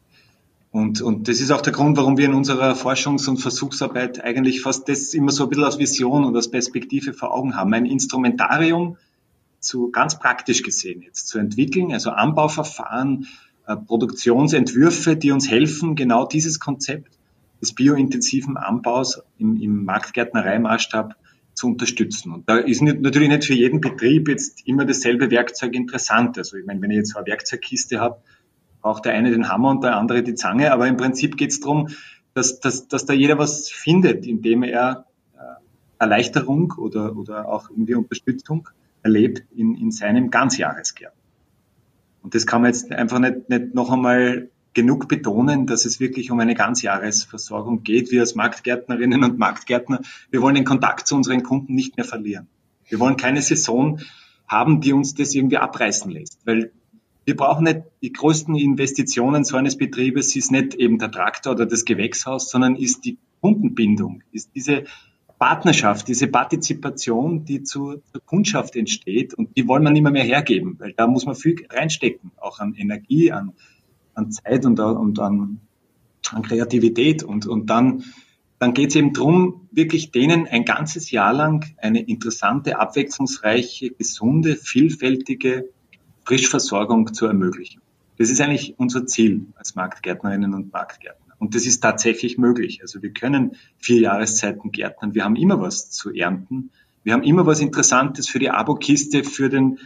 Und das ist auch der Grund, warum wir in unserer Forschungs- und Versuchsarbeit eigentlich fast das immer so ein bisschen als Vision und als Perspektive vor Augen haben. Ein Instrumentarium ganz praktisch gesehen jetzt zu entwickeln, also Anbauverfahren, Produktionsentwürfe, die uns helfen, genau dieses Konzept des biointensiven Anbaus im Marktgärtnereimaßstab zu unterstützen. Und da ist natürlich nicht für jeden Betrieb jetzt immer dasselbe Werkzeug interessant. Also ich meine, wenn ich jetzt eine Werkzeugkiste habe, braucht der eine den Hammer und der andere die Zange, aber im Prinzip geht es darum, dass da jeder was findet, indem er Erleichterung oder auch irgendwie Unterstützung erlebt in seinem Ganzjahresgärten. Und das kann man jetzt einfach nicht noch einmal genug betonen, dass es wirklich um eine Ganzjahresversorgung geht. Wir als Marktgärtnerinnen und Marktgärtner, wir wollen den Kontakt zu unseren Kunden nicht mehr verlieren. Wir wollen keine Saison haben, die uns das irgendwie abreißen lässt, weil wir brauchen nicht die größten Investitionen so eines Betriebes, ist nicht eben der Traktor oder das Gewächshaus, sondern ist die Kundenbindung, ist diese Partnerschaft, diese Partizipation, die zur Kundschaft entsteht, und die wollen wir nicht mehr hergeben, weil da muss man viel reinstecken, auch an Energie, an Zeit und an Kreativität, und dann geht es eben darum, wirklich denen ein ganzes Jahr lang eine interessante, abwechslungsreiche, gesunde, vielfältige Frischversorgung zu ermöglichen. Das ist eigentlich unser Ziel als Marktgärtnerinnen und Marktgärtner. Und das ist tatsächlich möglich. Also wir können 4 Jahreszeiten gärtnern. Wir haben immer was zu ernten. Wir haben immer was Interessantes für die Abokiste, für den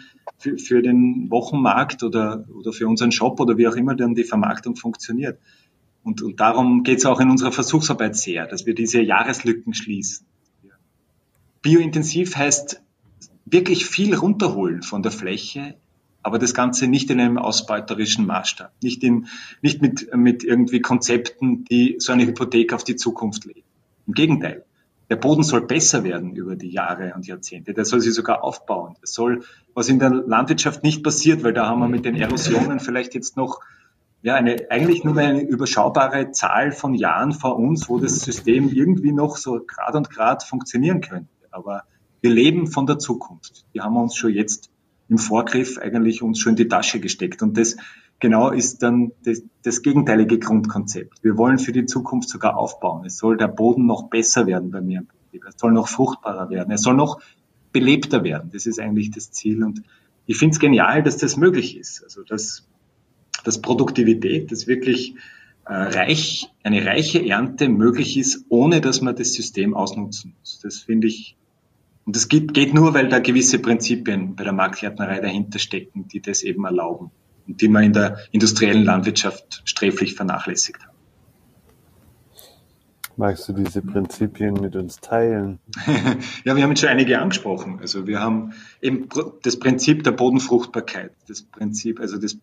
Wochenmarkt oder für unseren Shop oder wie auch immer dann die Vermarktung funktioniert. Und darum geht es auch in unserer Versuchsarbeit sehr, dass wir diese Jahreslücken schließen. Biointensiv heißt wirklich viel runterholen von der Fläche, aber das Ganze nicht in einem ausbeuterischen Maßstab, nicht mit irgendwie Konzepten, die so eine Hypothek auf die Zukunft legen. Im Gegenteil, der Boden soll besser werden über die Jahre und Jahrzehnte, der soll sich sogar aufbauen. Das soll, was in der Landwirtschaft nicht passiert, weil da haben wir mit den Erosionen vielleicht jetzt noch eigentlich nur eine überschaubare Zahl von Jahren vor uns, wo das System irgendwie noch so Grad und Grad funktionieren könnte. Aber wir leben von der Zukunft. Die haben wir uns schon jetzt im Vorgriff eigentlich uns schon in die Tasche gesteckt. Und das genau ist dann das gegenteilige Grundkonzept. Wir wollen für die Zukunft sogar aufbauen. Es soll der Boden noch besser werden bei mir im Betrieb. Es soll noch fruchtbarer werden. Es soll noch belebter werden. Das ist eigentlich das Ziel. Und ich finde es genial, dass das möglich ist. Also dass Produktivität, dass wirklich eine reiche Ernte möglich ist, ohne dass man das System ausnutzen muss. Das finde ich. Und das geht nur, weil da gewisse Prinzipien bei der Marktgärtnerei dahinter stecken, die das eben erlauben und die man in der industriellen Landwirtschaft sträflich vernachlässigt hat. Magst du diese Prinzipien mit uns teilen? Ja, wir haben jetzt schon einige angesprochen. Also wir haben eben das Prinzip der Bodenfruchtbarkeit, das Prinzip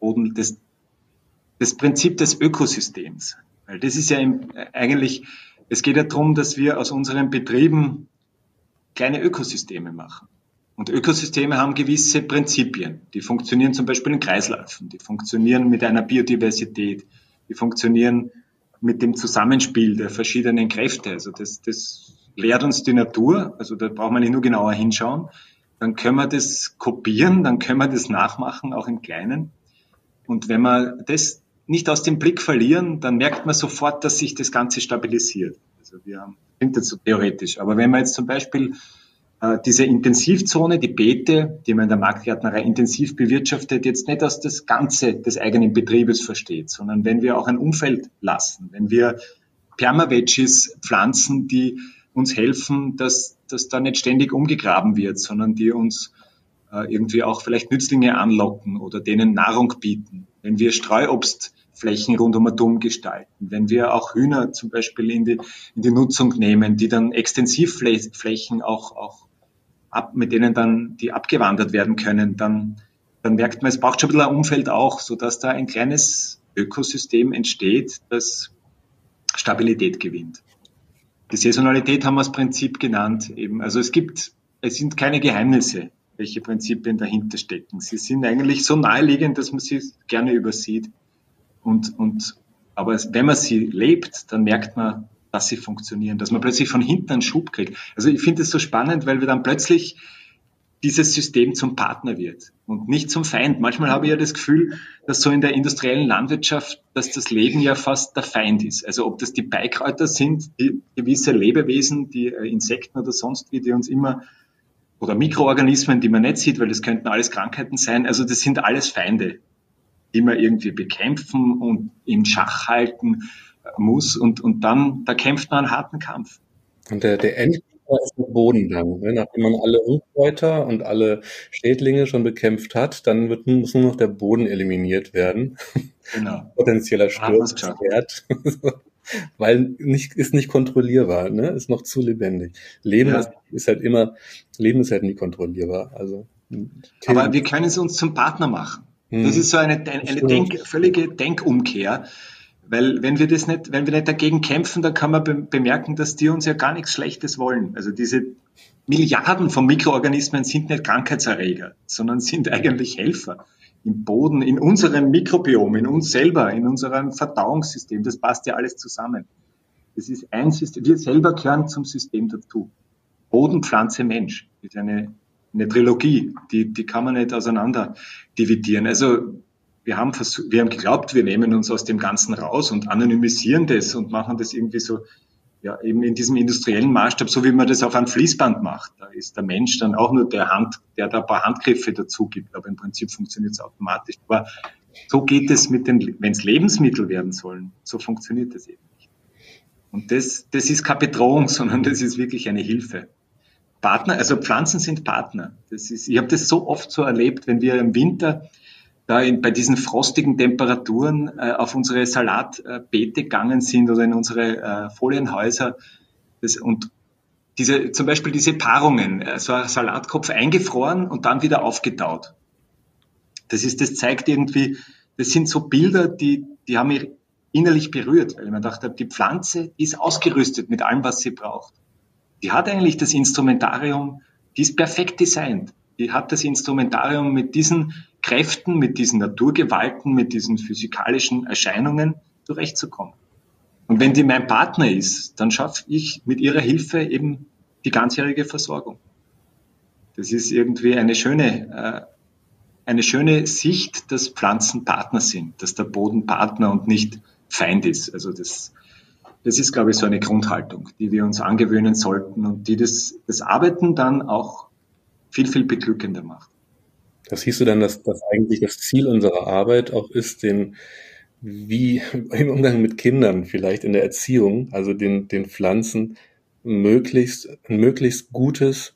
des Ökosystems. Weil das ist ja eigentlich, es geht ja darum, dass wir aus unseren Betrieben kleine Ökosysteme machen. Und Ökosysteme haben gewisse Prinzipien. Die funktionieren zum Beispiel in Kreisläufen, die funktionieren mit einer Biodiversität, die funktionieren mit dem Zusammenspiel der verschiedenen Kräfte. Also das lehrt uns die Natur, also da braucht man nicht nur genauer hinschauen, dann können wir das kopieren, dann können wir das nachmachen, auch im Kleinen. Und wenn wir das nicht aus dem Blick verlieren, dann merkt man sofort, dass sich das Ganze stabilisiert. Also klingt jetzt so theoretisch, aber wenn man jetzt zum Beispiel diese Intensivzone, die Beete, die man in der Marktgärtnerei intensiv bewirtschaftet, jetzt nicht aus das Ganze des eigenen Betriebes versteht, sondern wenn wir auch ein Umfeld lassen, wenn wir Perma-Veggies pflanzen, die uns helfen, dass da nicht ständig umgegraben wird, sondern die uns irgendwie auch vielleicht Nützlinge anlocken oder denen Nahrung bieten. Wenn wir Streuobstflächen rund um Atom gestalten, wenn wir auch Hühner zum Beispiel in die Nutzung nehmen, die dann Extensivflächen auch mit denen dann die abgewandert werden können, dann merkt man, es braucht schon ein bisschen ein Umfeld auch, sodass da ein kleines Ökosystem entsteht, das Stabilität gewinnt. Die Saisonalität haben wir als Prinzip genannt eben. Also es sind keine Geheimnisse, welche Prinzipien dahinter stecken. Sie sind eigentlich so naheliegend, dass man sie gerne übersieht. Aber wenn man sie lebt, dann merkt man, dass sie funktionieren, dass man plötzlich von hinten einen Schub kriegt. Also ich finde es so spannend, weil wir dann plötzlich dieses System zum Partner wird und nicht zum Feind. Manchmal habe ich ja das Gefühl, dass so in der industriellen Landwirtschaft, dass das Leben ja fast der Feind ist. Also ob das die Beikräuter sind, die gewisse Lebewesen, die Insekten oder sonst wie, die uns immer, oder Mikroorganismen, die man nicht sieht, weil das könnten alles Krankheiten sein. Also das sind alles Feinde, die man irgendwie bekämpfen und in Schach halten muss. Und dann, da kämpft man einen harten Kampf. Und der Endgegner ist der Boden dann. Ne? Nachdem man alle Unkräuter und alle Schädlinge schon bekämpft hat, dann muss nur noch der Boden eliminiert werden. Genau. Potenzieller Störungswert. Weil ist nicht kontrollierbar, ne? Ist noch zu lebendig. Leben ist halt nie kontrollierbar. Also, aber wir können es uns zum Partner machen. Das ist so eine völlige Denkumkehr. Weil wenn wir nicht dagegen kämpfen, dann kann man bemerken, dass die uns ja gar nichts Schlechtes wollen. Also diese Milliarden von Mikroorganismen sind nicht Krankheitserreger, sondern sind eigentlich Helfer im Boden, in unserem Mikrobiom, in uns selber, in unserem Verdauungssystem. Das passt ja alles zusammen. Das ist ein System. Wir selber gehören zum System dazu. Boden, Pflanze, Mensch. Das ist eine Trilogie. Die kann man nicht auseinander dividieren. Also wir haben geglaubt, wir nehmen uns aus dem Ganzen raus und anonymisieren das und machen das irgendwie so, ja, eben in diesem industriellen Maßstab, so wie man das auf einem Fließband macht. Da ist der Mensch dann auch nur der da ein paar Handgriffe dazu gibt, aber im Prinzip funktioniert es automatisch. Aber so geht es wenn es Lebensmittel werden sollen, so funktioniert das eben nicht. Und das ist keine Bedrohung, sondern das ist wirklich eine Hilfe. Partner, also Pflanzen sind Partner. Ich habe das so oft so erlebt, wenn wir im Winter bei diesen frostigen Temperaturen auf unsere Salatbeete gegangen sind oder in unsere Folienhäuser. Und zum Beispiel diese Paarungen, so ein Salatkopf eingefroren und dann wieder aufgetaut. Das zeigt irgendwie, das sind so Bilder, die haben mich innerlich berührt, weil ich mir gedacht habe, die Pflanze ist ausgerüstet mit allem, was sie braucht. Die hat eigentlich das Instrumentarium, die ist perfekt designt. Die hat das Instrumentarium mit diesen Kräften, mit diesen Naturgewalten, mit diesen physikalischen Erscheinungen zurechtzukommen. Und wenn die mein Partner ist, dann schaffe ich mit ihrer Hilfe eben die ganzjährige Versorgung. Das ist irgendwie eine schöne Sicht, dass Pflanzen Partner sind, dass der Boden Partner und nicht Feind ist. Also das ist, glaube ich, so eine Grundhaltung, die wir uns angewöhnen sollten und die das Arbeiten dann auch viel, viel beglückender macht. Das hieß dann, dass eigentlich das Ziel unserer Arbeit auch ist, wie im Umgang mit Kindern, vielleicht in der Erziehung, also den Pflanzen ein möglichst gutes,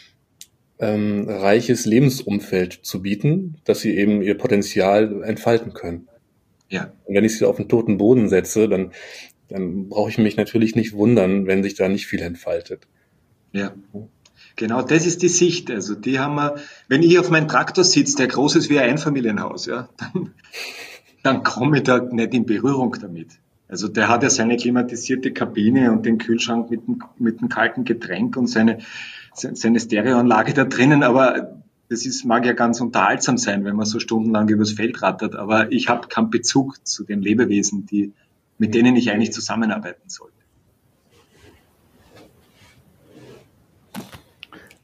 reiches Lebensumfeld zu bieten, dass sie eben ihr Potenzial entfalten können. Ja. Und wenn ich sie auf den toten Boden setze, dann brauche ich mich natürlich nicht wundern, wenn sich da nicht viel entfaltet. Ja. Genau, das ist die Sicht. Also die haben wir, wenn ich auf meinem Traktor sitze, der groß ist wie ein Einfamilienhaus, ja, dann komme ich da nicht in Berührung damit. Also der hat ja seine klimatisierte Kabine und den Kühlschrank mit dem kalten Getränk und seine Stereoanlage da drinnen, aber mag ja ganz unterhaltsam sein, wenn man so stundenlang übers Feld rattert, aber ich habe keinen Bezug zu den Lebewesen, mit denen ich eigentlich zusammenarbeiten sollte.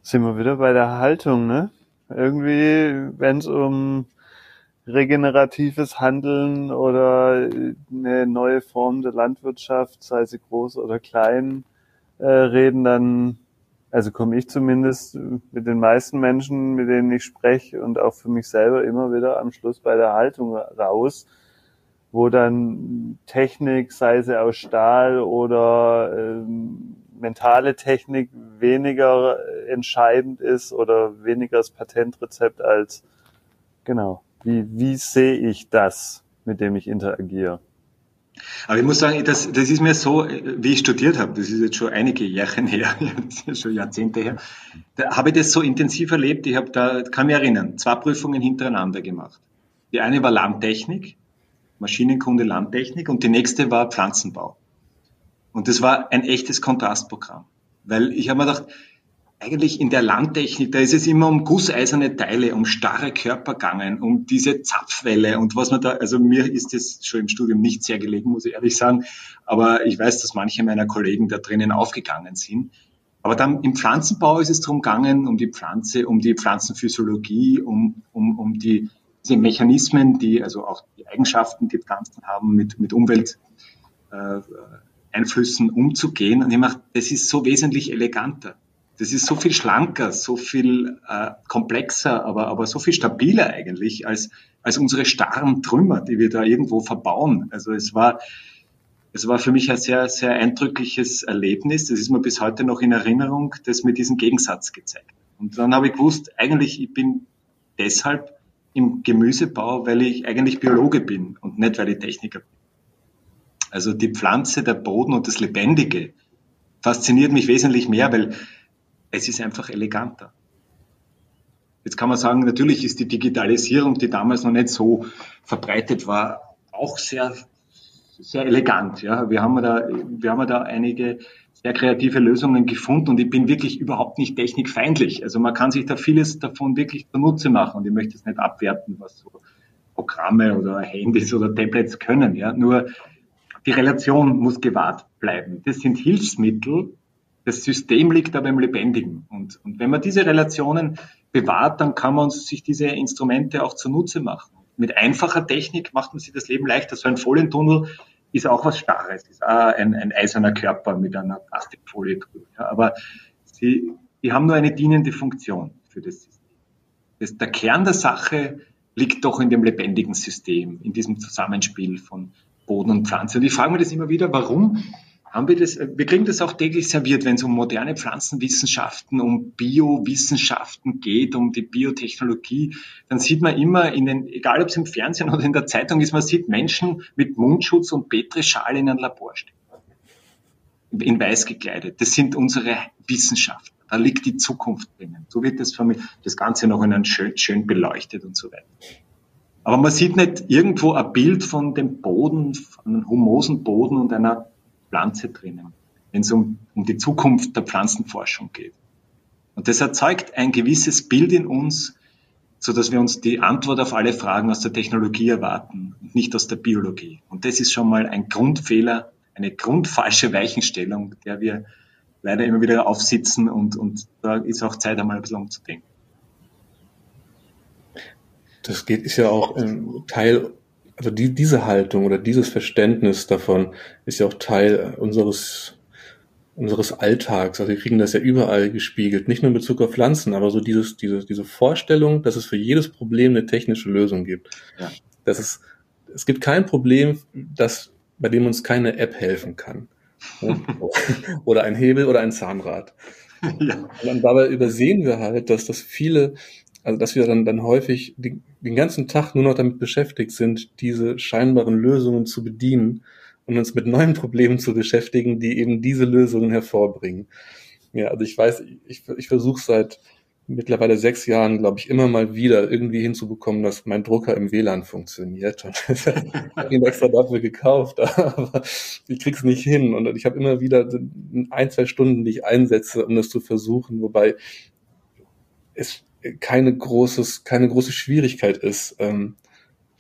Sind wir wieder bei der Haltung, ne? Irgendwie, wenn es um regeneratives Handeln oder eine neue Form der Landwirtschaft, sei sie groß oder klein, reden, dann, also komme ich zumindest mit den meisten Menschen, mit denen ich spreche und auch für mich selber immer wieder am Schluss bei der Haltung raus, wo dann Technik, sei sie aus Stahl oder mentale Technik weniger entscheidend ist oder weniger das Patentrezept als, genau, wie sehe ich das, mit dem ich interagiere? Aber ich muss sagen, das ist mir so, wie ich studiert habe, das ist jetzt schon einige Jährchen her, das ist schon Jahrzehnte her, da habe ich das so intensiv erlebt, ich habe da, kann mich erinnern, 2 Prüfungen hintereinander gemacht. Die eine war Landtechnik, Maschinenkunde Landtechnik, und die nächste war Pflanzenbau. Und das war ein echtes Kontrastprogramm. Weil ich habe mir gedacht, eigentlich in der Landtechnik, da ist es immer um gusseiserne Teile, um starre Körper gegangen, um diese Zapfwelle und was man da, also mir ist das schon im Studium nicht sehr gelegen, muss ich ehrlich sagen, aber ich weiß, dass manche meiner Kollegen da drinnen aufgegangen sind. Aber dann im Pflanzenbau ist es darum gegangen, um die Pflanze, um die Pflanzenphysiologie, um diese Mechanismen, die, also auch die Eigenschaften, die Pflanzen haben, mit Umwelt, Einflüssen umzugehen. Und ich mache, das ist so wesentlich eleganter. Das ist so viel schlanker, so viel komplexer, aber so viel stabiler eigentlich als unsere starren Trümmer, die wir da irgendwo verbauen. Also es war für mich ein sehr, sehr eindrückliches Erlebnis. Das ist mir bis heute noch in Erinnerung, das mir diesen Gegensatz gezeigt hat. Und dann habe ich gewusst, eigentlich, ich bin deshalb im Gemüsebau, weil ich eigentlich Biologe bin und nicht, weil ich Techniker bin. Also die Pflanze, der Boden und das Lebendige fasziniert mich wesentlich mehr, weil es ist einfach eleganter. Jetzt kann man sagen, natürlich ist die Digitalisierung, die damals noch nicht so verbreitet war, auch sehr, sehr elegant. Ja, wir haben da einige sehr kreative Lösungen gefunden und ich bin wirklich überhaupt nicht technikfeindlich. Also man kann sich da vieles davon wirklich zunutze machen und ich möchte es nicht abwerten, was so Programme oder Handys oder Tablets können. Ja, nur die Relation muss gewahrt bleiben. Das sind Hilfsmittel. Das System liegt aber im Lebendigen. Und wenn man diese Relationen bewahrt, dann kann man sich diese Instrumente auch zunutze machen. Mit einfacher Technik macht man sich das Leben leichter. So ein Folientunnel ist auch was Starres, ist auch ein eiserner Körper mit einer Plastikfolie drüber. Ja, aber die haben nur eine dienende Funktion für das System. Der Kern der Sache liegt doch in dem lebendigen System, in diesem Zusammenspiel von Boden und Pflanze. Und ich frage mich das immer wieder, warum haben wir das? Wir kriegen das auch täglich serviert, wenn es um moderne Pflanzenwissenschaften, um Biowissenschaften geht, um die Biotechnologie. Dann sieht man immer egal ob es im Fernsehen oder in der Zeitung ist, man sieht Menschen mit Mundschutz und Petrischal in einem Labor stehen. In weiß gekleidet. Das sind unsere Wissenschaften. Da liegt die Zukunft drinnen. So wird das Ganze noch in einem schön beleuchtet und so weiter. Aber man sieht nicht irgendwo ein Bild von dem Boden, von einem humosen Boden und einer Pflanze drinnen, wenn es um die Zukunft der Pflanzenforschung geht. Und das erzeugt ein gewisses Bild in uns, so dass wir uns die Antwort auf alle Fragen aus der Technologie erwarten und nicht aus der Biologie. Und das ist schon mal ein Grundfehler, eine grundfalsche Weichenstellung, der wir leider immer wieder aufsitzen und da ist auch Zeit, einmal ein bisschen umzudenken. Ist ja auch Teil, also diese Haltung oder dieses Verständnis davon ist ja auch Teil unseres Alltags. Also wir kriegen das ja überall gespiegelt, nicht nur in Bezug auf Pflanzen, aber so diese Vorstellung, dass es für jedes Problem eine technische Lösung gibt. Ja. Es gibt kein Problem, bei dem uns keine App helfen kann. Oder ein Hebel oder ein Zahnrad. Ja. Und dabei übersehen wir halt, dass wir dann häufig den ganzen Tag nur noch damit beschäftigt sind, diese scheinbaren Lösungen zu bedienen und uns mit neuen Problemen zu beschäftigen, die eben diese Lösungen hervorbringen. Ja, also ich weiß, ich versuche seit mittlerweile 6 Jahren, glaube ich, immer mal wieder irgendwie hinzubekommen, dass mein Drucker im WLAN funktioniert. Und ich habe ihn extra dafür gekauft, aber ich krieg's nicht hin. Und ich habe immer wieder 1-2 Stunden, die ich einsetze, um das zu versuchen, wobei es keine große Schwierigkeit ist,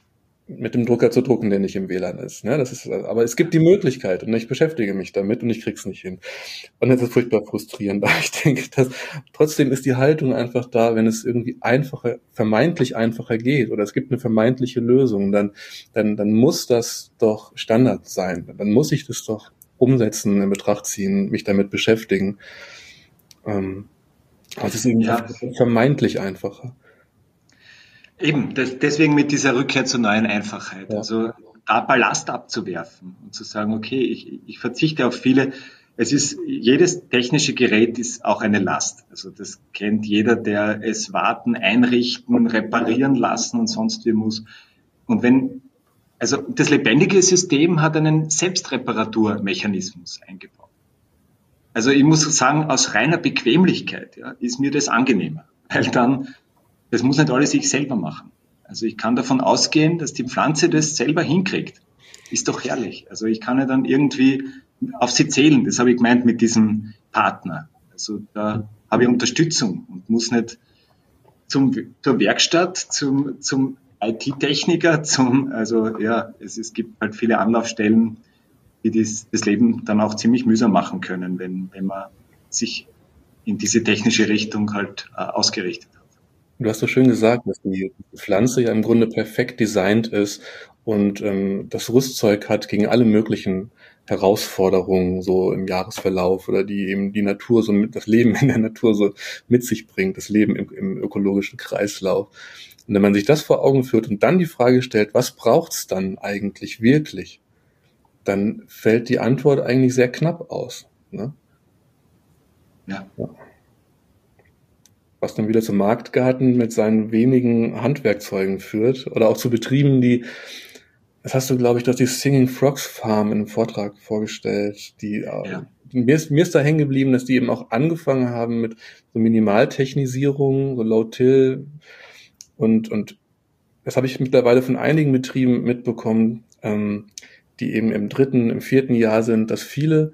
mit dem Drucker zu drucken, der nicht im WLAN ist. Ne? Aber es gibt die Möglichkeit und ich beschäftige mich damit und ich krieg's nicht hin. Und das ist furchtbar frustrierend. Aber ich denke, dass trotzdem ist die Haltung einfach da, wenn es irgendwie vermeintlich einfacher geht oder es gibt eine vermeintliche Lösung, dann muss das doch Standard sein. Dann muss ich das doch umsetzen, in Betracht ziehen, mich damit beschäftigen. Aber es ist eben vermeintlich einfacher. Eben, deswegen mit dieser Rückkehr zur neuen Einfachheit. Ja. Also da Ballast abzuwerfen und zu sagen, okay, ich verzichte auf viele. Jedes technische Gerät ist auch eine Last. Also das kennt jeder, der es warten, einrichten, reparieren lassen und sonst wie muss. Und also das lebendige System hat einen Selbstreparaturmechanismus eingebaut. Also ich muss sagen, aus reiner Bequemlichkeit, ist mir das angenehmer. Weil dann, das muss nicht alles ich selber machen. Also ich kann davon ausgehen, dass die Pflanze das selber hinkriegt. Ist doch herrlich. Also ich kann ja dann irgendwie auf sie zählen. Das habe ich gemeint mit diesem Partner. Also da habe ich Unterstützung und muss nicht zur Werkstatt, zum IT-Techniker, es gibt halt viele Anlaufstellen, die das Leben dann auch ziemlich mühsam machen können, wenn man sich in diese technische Richtung halt ausgerichtet hat. Du hast so schön gesagt, dass die Pflanze ja im Grunde perfekt designt ist und das Rüstzeug hat gegen alle möglichen Herausforderungen so im Jahresverlauf oder die eben die Natur das Leben in der Natur so mit sich bringt, das Leben im ökologischen Kreislauf. Und wenn man sich das vor Augen führt und dann die Frage stellt, was braucht's dann eigentlich wirklich, dann fällt die Antwort eigentlich sehr knapp aus. Ne? Ja. Was dann wieder zum Marktgarten mit seinen wenigen Handwerkzeugen führt oder auch zu Betrieben, das hast du, glaube ich, durch die Singing Frogs Farm in einem Vortrag vorgestellt, mir ist da hängen geblieben, dass die eben auch angefangen haben mit so Minimaltechnisierung, so Low-Till und das habe ich mittlerweile von einigen Betrieben mitbekommen, die eben im 3., im 4. Jahr sind, dass die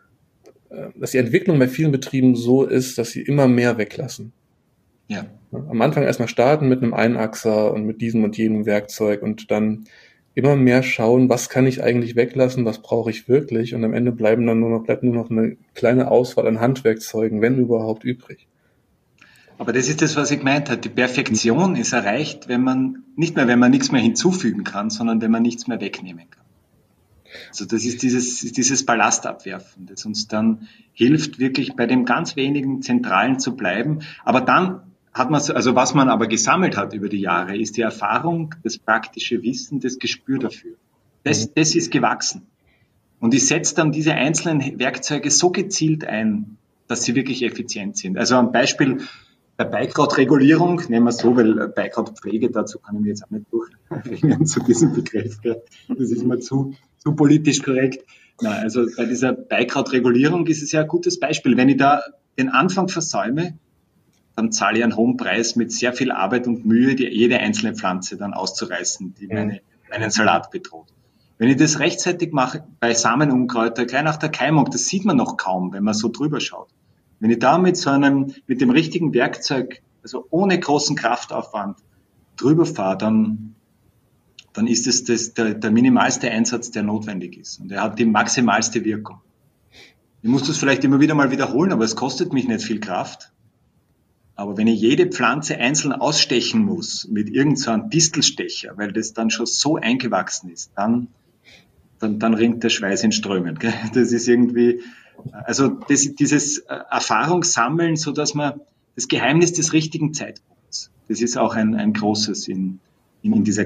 Entwicklung bei vielen Betrieben so ist, dass sie immer mehr weglassen. Ja. Am Anfang erstmal starten mit einem Einachser und mit diesem und jenem Werkzeug und dann immer mehr schauen, was kann ich eigentlich weglassen, was brauche ich wirklich, und am Ende bleibt nur noch eine kleine Auswahl an Handwerkzeugen, wenn überhaupt, übrig. Aber das ist das, was ich gemeint habe. Die Perfektion ist erreicht, wenn man nichts mehr hinzufügen kann, sondern wenn man nichts mehr wegnehmen kann. Also das ist dieses Ballastabwerfen, das uns dann hilft, wirklich bei dem ganz wenigen Zentralen zu bleiben. Aber dann hat man, also was man aber gesammelt hat über die Jahre, ist die Erfahrung, das praktische Wissen, das Gespür dafür. Das ist gewachsen. Und ich setze dann diese einzelnen Werkzeuge so gezielt ein, dass sie wirklich effizient sind. Also ein Beispiel der Beikrautregulierung, nehmen wir so, weil Beikrautpflege, dazu kann ich mir jetzt auch nicht durchringen zu diesem Begriff. Das ist mir zu politisch korrekt. Nein, also bei dieser Beikrautregulierung ist es ja ein gutes Beispiel. Wenn ich da den Anfang versäume, dann zahle ich einen hohen Preis mit sehr viel Arbeit und Mühe, jede einzelne Pflanze dann auszureißen, die meinen Salat bedroht. Wenn ich das rechtzeitig mache, bei Samenunkräuter, gleich nach der Keimung, das sieht man noch kaum, wenn man so drüber schaut. Wenn ich da mit dem richtigen Werkzeug, also ohne großen Kraftaufwand drüber fahre, dann ist es der minimalste Einsatz, der notwendig ist. Und er hat die maximalste Wirkung. Ich muss das vielleicht immer wieder mal wiederholen, aber es kostet mich nicht viel Kraft. Aber wenn ich jede Pflanze einzeln ausstechen muss mit irgend so einem Distelstecher, weil das dann schon so eingewachsen ist, dann rinnt der Schweiß in Strömen. Gell? Das ist irgendwie, also dieses Erfahrungssammeln, so dass man das Geheimnis des richtigen Zeitpunkts, das ist auch ein großes in dieser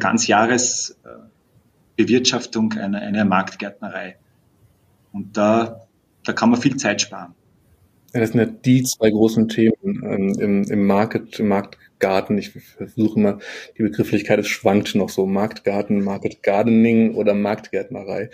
Ganzjahresbewirtschaftung einer Marktgärtnerei. Und da kann man viel Zeit sparen. Ja, das sind ja die zwei großen Themen im Marktgarten. Ich versuche immer, die Begrifflichkeit, es schwankt noch so, Marktgarten, Market Gardening oder Marktgärtnerei.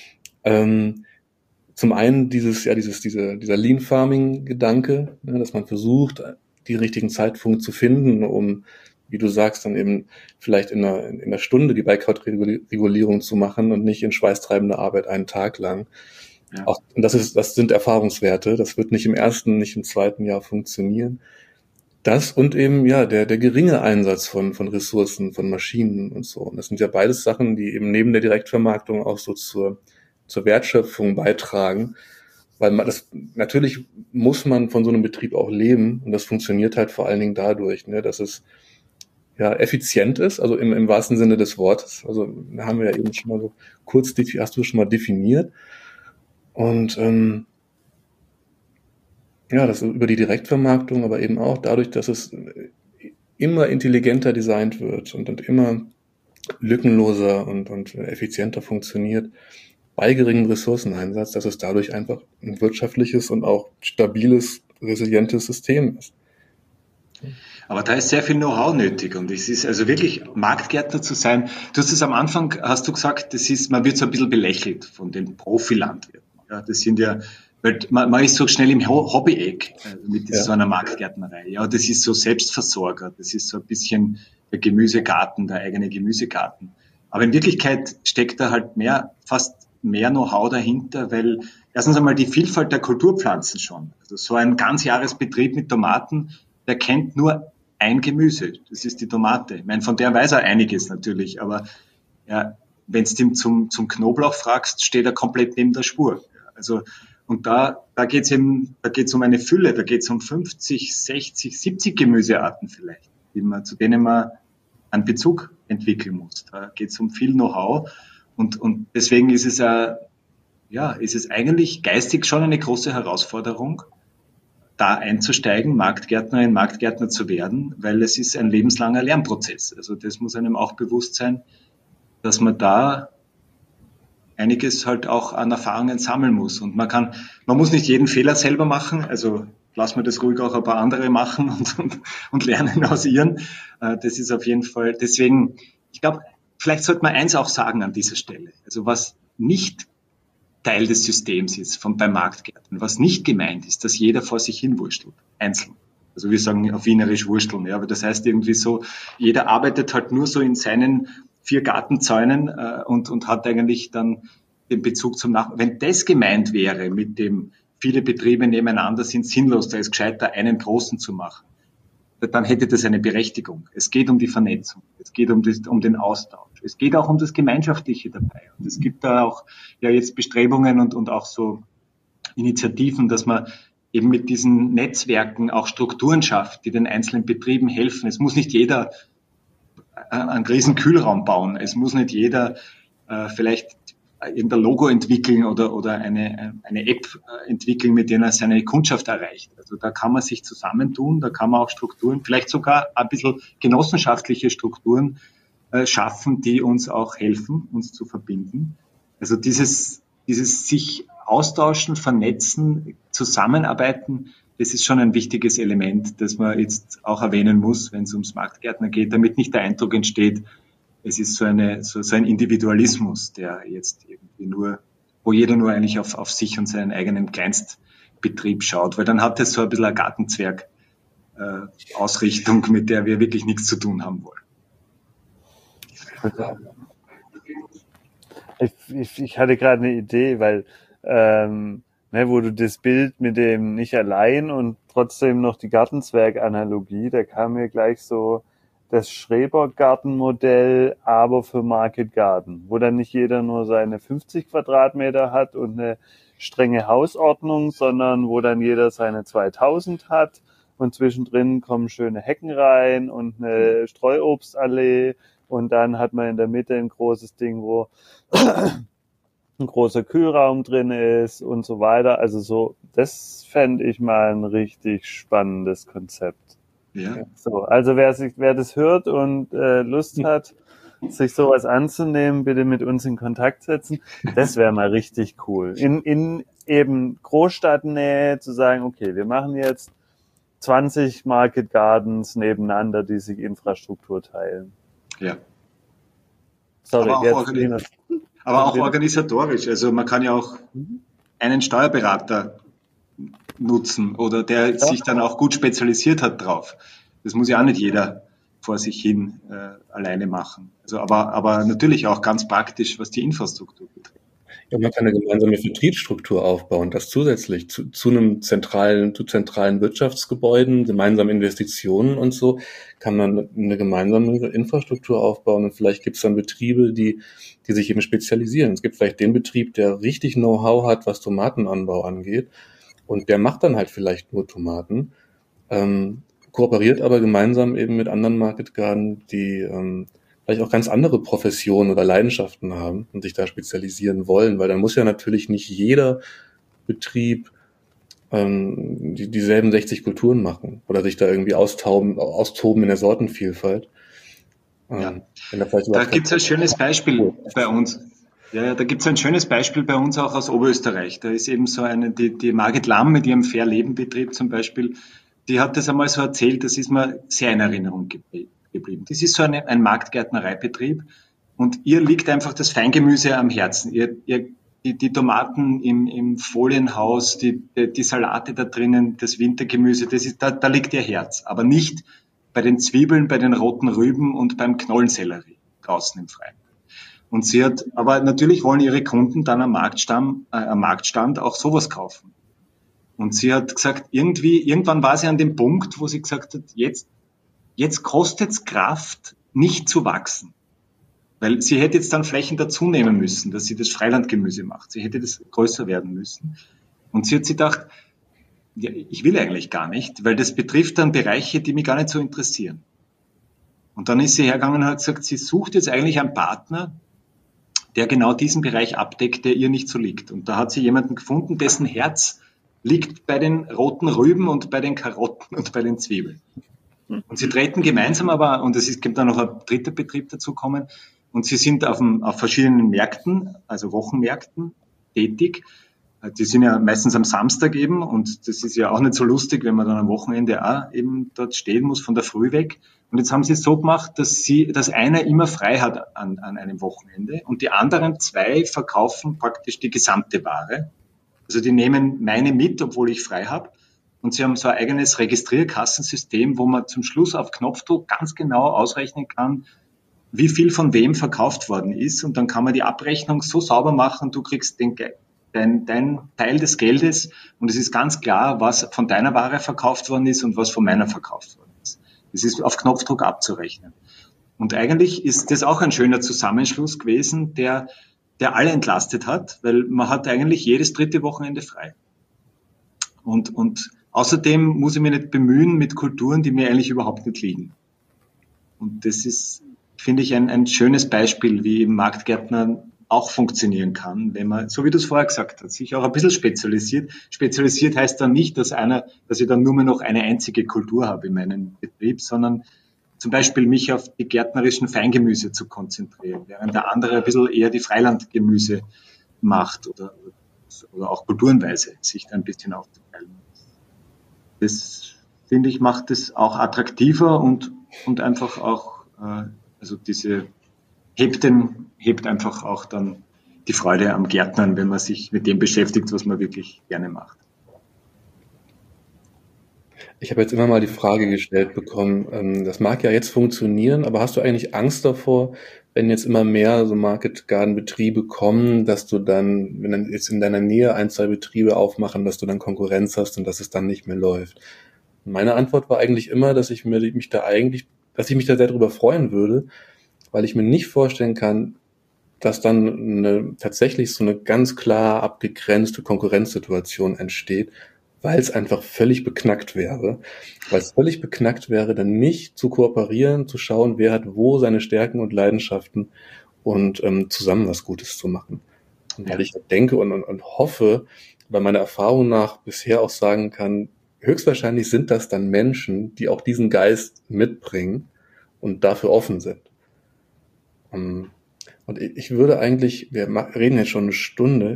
Zum einen dieser Lean Farming Gedanke, ne, dass man versucht, die richtigen Zeitpunkt zu finden, um, wie du sagst, dann eben vielleicht in einer Stunde die Beikrautregulierung zu machen und nicht in schweißtreibender Arbeit einen Tag lang. Ja. Und das sind Erfahrungswerte. Das wird nicht im 1., nicht im 2. Jahr funktionieren. Das und eben, ja, der geringe Einsatz von Ressourcen, von Maschinen und so. Und das sind ja beides Sachen, die eben neben der Direktvermarktung auch so zur Wertschöpfung beitragen. Weil natürlich muss man von so einem Betrieb auch leben. Und das funktioniert halt vor allen Dingen dadurch, ne, dass es ja effizient ist, also im wahrsten Sinne des Wortes. Also da haben wir ja eben schon mal so kurz, hast du schon mal definiert. Und ja, das über die Direktvermarktung, aber eben auch dadurch, dass es immer intelligenter designt wird und immer lückenloser und effizienter funktioniert, bei geringem Ressourceneinsatz, dass es dadurch einfach ein wirtschaftliches und auch stabiles, resilientes System ist. Aber da ist sehr viel Know-how nötig und es ist also wirklich Marktgärtner zu sein. Du hast es am Anfang, hast du gesagt, man wird so ein bisschen belächelt von den Profilandwirten. Ja, das sind ja, weil man ist so schnell im Hobby-Eck mit so einer Marktgärtnerei. Ja, das ist so Selbstversorger, das ist so ein bisschen der Gemüsegarten, der eigene Gemüsegarten. Aber in Wirklichkeit steckt da halt fast mehr Know-how dahinter, weil erstens einmal die Vielfalt der Kulturpflanzen schon. Also so ein Ganzjahresbetrieb mit Tomaten, der kennt nur ein Gemüse, das ist die Tomate. Ich meine, von der weiß er einiges natürlich, aber ja, wenn du ihn zum Knoblauch fragst, steht er komplett neben der Spur. Also und da geht's um eine Fülle, da geht's um 50, 60, 70 Gemüsearten vielleicht, zu denen man einen Bezug entwickeln muss. Da geht's um viel Know-how und deswegen ist es eigentlich geistig schon eine große Herausforderung, da einzusteigen, Marktgärtnerin, Marktgärtner zu werden, weil es ist ein lebenslanger Lernprozess. Also das muss einem auch bewusst sein, dass man da einiges halt auch an Erfahrungen sammeln muss. Und man muss nicht jeden Fehler selber machen, also lassen wir das ruhig auch ein paar andere machen und lernen aus ihren. Das ist auf jeden Fall, deswegen, ich glaube, vielleicht sollte man eins auch sagen an dieser Stelle. Also was nicht Teil des Systems ist beim Marktgärtnern, was nicht gemeint ist, dass jeder vor sich hin wurstelt, einzeln. Also wir sagen auf Wienerisch wursteln, ja, aber das heißt irgendwie so, jeder arbeitet halt nur so in seinen 4 Gartenzäunen und hat eigentlich dann den Bezug zum Nachbarn. Wenn das gemeint wäre, mit dem viele Betriebe nebeneinander sind sinnlos, da ist gescheiter, einen großen zu machen, dann hätte das eine Berechtigung. Es geht um die Vernetzung, es geht um den Austausch, es geht auch um das Gemeinschaftliche dabei. Und es gibt da auch ja jetzt Bestrebungen und auch so Initiativen, dass man eben mit diesen Netzwerken auch Strukturen schafft, die den einzelnen Betrieben helfen. Es muss nicht jeder einen riesen Kühlraum bauen, es muss nicht jeder vielleicht irgendein Logo entwickeln oder eine App entwickeln, mit der er seine Kundschaft erreicht. Also da kann man sich zusammentun, da kann man auch Strukturen, vielleicht sogar ein bisschen genossenschaftliche Strukturen schaffen, die uns auch helfen, uns zu verbinden. Also dieses sich austauschen, vernetzen, zusammenarbeiten, das ist schon ein wichtiges Element, das man jetzt auch erwähnen muss, wenn es ums Marktgärtner geht, damit nicht der Eindruck entsteht, es ist so ein Individualismus, der jetzt irgendwie wo jeder nur eigentlich auf sich und seinen eigenen Kleinstbetrieb schaut, weil dann hat es so ein bisschen eine Gartenzwerg-Ausrichtung, mit der wir wirklich nichts zu tun haben wollen. Ich hatte gerade eine Idee, weil wo du das Bild mit dem nicht allein und trotzdem noch die Gartenzwerg-Analogie, da kam mir gleich so das Schrebergartenmodell, aber für Market Garden, wo dann nicht jeder nur seine 50 Quadratmeter hat und eine strenge Hausordnung, sondern wo dann jeder seine 2000 hat und zwischendrin kommen schöne Hecken rein und eine Streuobstallee und dann hat man in der Mitte ein großes Ding, wo ein großer Kühlraum drin ist und so weiter. Also so, das fände ich mal ein richtig spannendes Konzept. Ja. So, also wer das hört und Lust hat, sich sowas anzunehmen, bitte mit uns in Kontakt setzen. Das wäre mal richtig cool. In eben Großstadtnähe zu sagen, okay, wir machen jetzt 20 Market Gardens nebeneinander, die sich Infrastruktur teilen. Ja. Sorry, aber auch organisatorisch. Also man kann ja auch einen Steuerberater nutzen oder der sich dann auch gut spezialisiert hat drauf. Das muss ja auch nicht jeder vor sich hin alleine machen. Also aber natürlich auch ganz praktisch, was die Infrastruktur betrifft. Ja, man kann eine gemeinsame Vertriebsstruktur aufbauen, das zusätzlich zu zentralen Wirtschaftsgebäuden, gemeinsamen Investitionen und so, kann man eine gemeinsame Infrastruktur aufbauen und vielleicht gibt es dann Betriebe, die sich eben spezialisieren. Es gibt vielleicht den Betrieb, der richtig Know-how hat, was Tomatenanbau angeht und der macht dann halt vielleicht nur Tomaten, kooperiert aber gemeinsam eben mit anderen Market Garden, die vielleicht auch ganz andere Professionen oder Leidenschaften haben und sich da spezialisieren wollen, weil dann muss ja natürlich nicht jeder Betrieb dieselben 60 Kulturen machen oder sich da irgendwie austoben in der Sortenvielfalt. Da gibt es ein schönes Beispiel bei uns. Ja, da gibt es ein schönes Beispiel bei uns auch aus Oberösterreich. Da ist eben so die Margit Lamm mit ihrem Fair-Leben-Betrieb zum Beispiel, die hat das einmal so erzählt, das ist mir sehr in Erinnerung geblieben. Das ist so ein Marktgärtnereibetrieb und ihr liegt einfach das Feingemüse am Herzen. Die Tomaten im Folienhaus, die Salate da drinnen, das Wintergemüse, da liegt ihr Herz. Aber nicht bei den Zwiebeln, bei den roten Rüben und beim Knollensellerie draußen im Freien. Und aber natürlich wollen ihre Kunden dann am Marktstand auch sowas kaufen. Und sie hat gesagt, irgendwann war sie an dem Punkt, wo sie gesagt hat, jetzt kostet's Kraft, nicht zu wachsen. Weil sie hätte jetzt dann Flächen dazu nehmen müssen, dass sie das Freilandgemüse macht. Sie hätte das größer werden müssen. Und sie hat sich gedacht, ja, ich will eigentlich gar nicht, weil das betrifft dann Bereiche, die mich gar nicht so interessieren. Und dann ist sie hergegangen und hat gesagt, sie sucht jetzt eigentlich einen Partner, der genau diesen Bereich abdeckt, der ihr nicht so liegt. Und da hat sie jemanden gefunden, dessen Herz liegt bei den roten Rüben und bei den Karotten und bei den Zwiebeln. Und sie treten gemeinsam aber, und es gibt dann noch ein dritter Betrieb dazu kommen, und sie sind auf verschiedenen Märkten, also Wochenmärkten, tätig. Die sind ja meistens am Samstag eben, und das ist ja auch nicht so lustig, wenn man dann am Wochenende auch eben dort stehen muss, von der Früh weg. Und jetzt haben sie es so gemacht, dass einer immer frei hat an einem Wochenende und die anderen zwei verkaufen praktisch die gesamte Ware. Also die nehmen meine mit, obwohl ich frei habe. Und sie haben so ein eigenes Registrierkassensystem, wo man zum Schluss auf Knopfdruck ganz genau ausrechnen kann, wie viel von wem verkauft worden ist. Und dann kann man die Abrechnung so sauber machen, du kriegst dein Teil des Geldes und es ist ganz klar, was von deiner Ware verkauft worden ist und was von meiner verkauft worden ist. Das ist auf Knopfdruck abzurechnen. Und eigentlich ist das auch ein schöner Zusammenschluss gewesen, der alle entlastet hat, weil man hat eigentlich jedes dritte Wochenende frei. Und außerdem muss ich mich nicht bemühen mit Kulturen, die mir eigentlich überhaupt nicht liegen. Und das ist, finde ich, ein schönes Beispiel, wie eben Marktgärtner auch funktionieren kann, wenn man, so wie du es vorher gesagt hast, sich auch ein bisschen spezialisiert. Spezialisiert heißt dann nicht, dass ich dann nur mehr noch eine einzige Kultur habe in meinem Betrieb, sondern zum Beispiel mich auf die gärtnerischen Feingemüse zu konzentrieren, während der andere ein bisschen eher die Freilandgemüse macht oder auch kulturenweise sich da ein bisschen aufzuteilen. Das, finde ich, macht es auch attraktiver und einfach auch, also hebt einfach auch dann die Freude am Gärtnern, wenn man sich mit dem beschäftigt, was man wirklich gerne macht. Ich habe jetzt immer mal die Frage gestellt bekommen, das mag ja jetzt funktionieren, aber hast du eigentlich Angst davor, wenn jetzt immer mehr so Market Garden Betriebe kommen, dass du dann, wenn dann jetzt in deiner Nähe 1, 2 Betriebe aufmachen, dass du dann Konkurrenz hast und dass es dann nicht mehr läuft? Und meine Antwort war eigentlich immer, dass ich mich da sehr darüber freuen würde, weil ich mir nicht vorstellen kann, dass dann tatsächlich so eine ganz klar abgegrenzte Konkurrenzsituation entsteht, weil es einfach völlig beknackt wäre. Weil es völlig beknackt wäre, dann nicht zu kooperieren, zu schauen, wer hat wo seine Stärken und Leidenschaften und zusammen was Gutes zu machen. Und weil ich denke und hoffe, bei meiner Erfahrung nach bisher auch sagen kann, höchstwahrscheinlich sind das dann Menschen, die auch diesen Geist mitbringen und dafür offen sind. Und ich würde eigentlich, wir reden jetzt schon eine Stunde,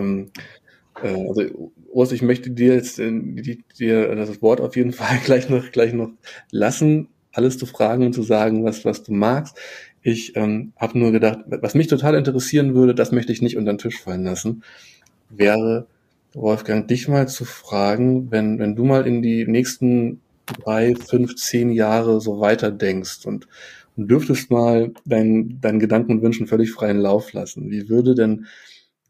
also Urs, ich möchte dir jetzt dir das Wort auf jeden Fall gleich noch lassen, alles zu fragen und zu sagen, was du magst. Ich habe nur gedacht, was mich total interessieren würde, das möchte ich nicht unter den Tisch fallen lassen, wäre, Wolfgang, dich mal zu fragen, wenn du mal in die nächsten 3, 5, 10 Jahre so weiter denkst und dürftest mal deinen Gedanken und Wünschen völlig freien Lauf lassen. Wie würde denn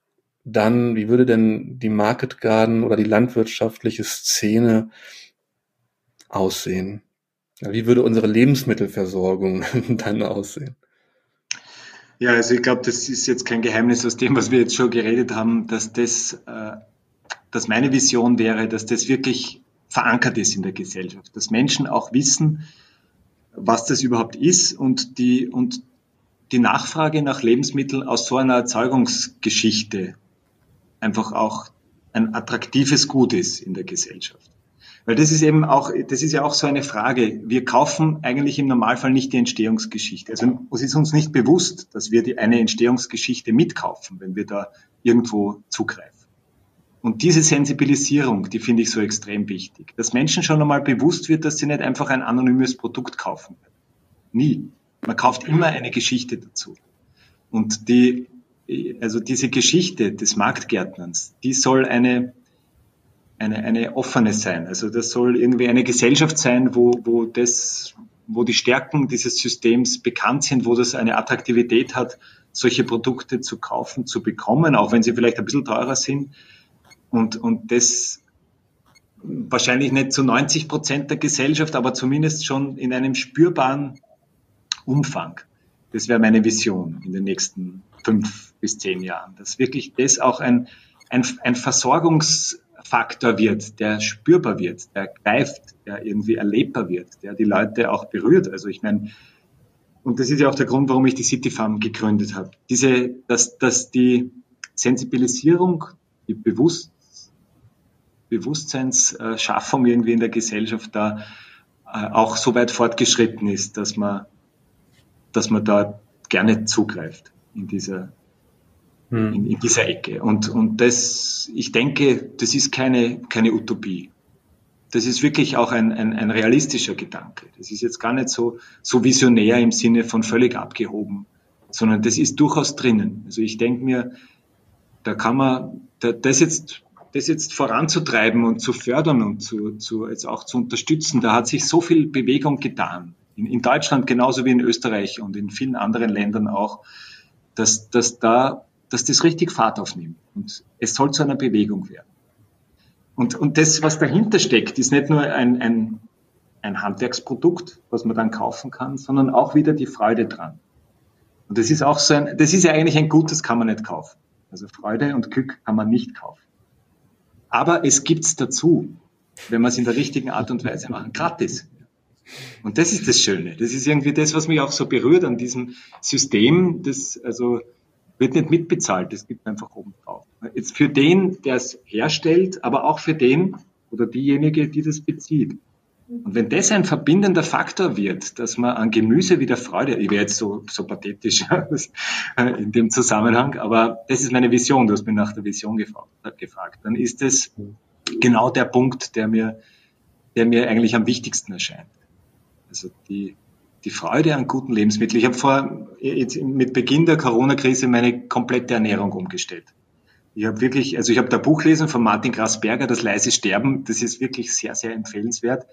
dann, wie würde denn die Market Garden oder die landwirtschaftliche Szene aussehen? Ja, wie würde unsere Lebensmittelversorgung dann aussehen? Ja, also ich glaube, das ist jetzt kein Geheimnis aus dem, was wir jetzt schon geredet haben, dass meine Vision wäre, dass das wirklich verankert ist in der Gesellschaft, dass Menschen auch wissen, was das überhaupt ist und die Nachfrage nach Lebensmitteln aus so einer Erzeugungsgeschichte einfach auch ein attraktives Gut ist in der Gesellschaft. Weil das ist ja auch so eine Frage. Wir kaufen eigentlich im Normalfall nicht die Entstehungsgeschichte. Also es ist uns nicht bewusst, dass wir eine Entstehungsgeschichte mitkaufen, wenn wir da irgendwo zugreifen. Und diese Sensibilisierung, die finde ich so extrem wichtig. Dass Menschen schon einmal bewusst wird, dass sie nicht einfach ein anonymes Produkt kaufen. Nie. Man kauft immer eine Geschichte dazu. Und diese Geschichte des Marktgärtnerns, die soll eine offene sein. Also das soll irgendwie eine Gesellschaft sein, wo die Stärken dieses Systems bekannt sind, wo das eine Attraktivität hat, solche Produkte zu kaufen, zu bekommen, auch wenn sie vielleicht ein bisschen teurer sind. Und das wahrscheinlich nicht zu 90% der Gesellschaft, aber zumindest schon in einem spürbaren Umfang. Das wäre meine Vision in den nächsten 5 bis 10 Jahren, dass wirklich das auch ein Versorgungsfaktor wird, der spürbar wird, der greift, der irgendwie erlebbar wird, der die Leute auch berührt. Also ich meine, und das ist ja auch der Grund, warum ich die City Farm gegründet habe. Dass die Sensibilisierung, die Bewusstseinsschaffung irgendwie in der Gesellschaft da auch so weit fortgeschritten ist, dass man da gerne zugreift in dieser Ecke. Und das, ich denke, das ist keine Utopie. Das ist wirklich auch ein realistischer Gedanke. Das ist jetzt gar nicht so visionär im Sinne von völlig abgehoben, sondern das ist durchaus drinnen. Also ich denke mir, da kann man das jetzt voranzutreiben und zu fördern und jetzt auch zu unterstützen. Da hat sich so viel Bewegung getan. In Deutschland genauso wie in Österreich und in vielen anderen Ländern auch, dass das richtig Fahrt aufnimmt. Und es soll zu einer Bewegung werden. Und das, was dahinter steckt, ist nicht nur ein Handwerksprodukt, was man dann kaufen kann, sondern auch wieder die Freude dran. Und das ist auch das ist ja eigentlich ein Gut, das kann man nicht kaufen. Also Freude und Glück kann man nicht kaufen. Aber es gibt's dazu, wenn man es in der richtigen Art und Weise macht, gratis. Und das ist das Schöne. Das ist irgendwie das, was mich auch so berührt an diesem System. Das also wird nicht mitbezahlt, das gibt einfach oben drauf. Jetzt für den, der es herstellt, aber auch für den oder diejenige, die das bezieht. Und wenn das ein verbindender Faktor wird, dass man an Gemüse wieder Freude, ich wäre jetzt so pathetisch in dem Zusammenhang, aber das ist meine Vision, du hast mich nach der Vision gefragt, dann ist es genau der Punkt, der mir eigentlich am wichtigsten erscheint. Also die Freude an guten Lebensmitteln. Ich habe mit Beginn der Corona-Krise meine komplette Ernährung umgestellt. Ich habe da Buch gelesen von Martin Grasberger, Das leise Sterben. Das ist wirklich sehr, sehr empfehlenswert.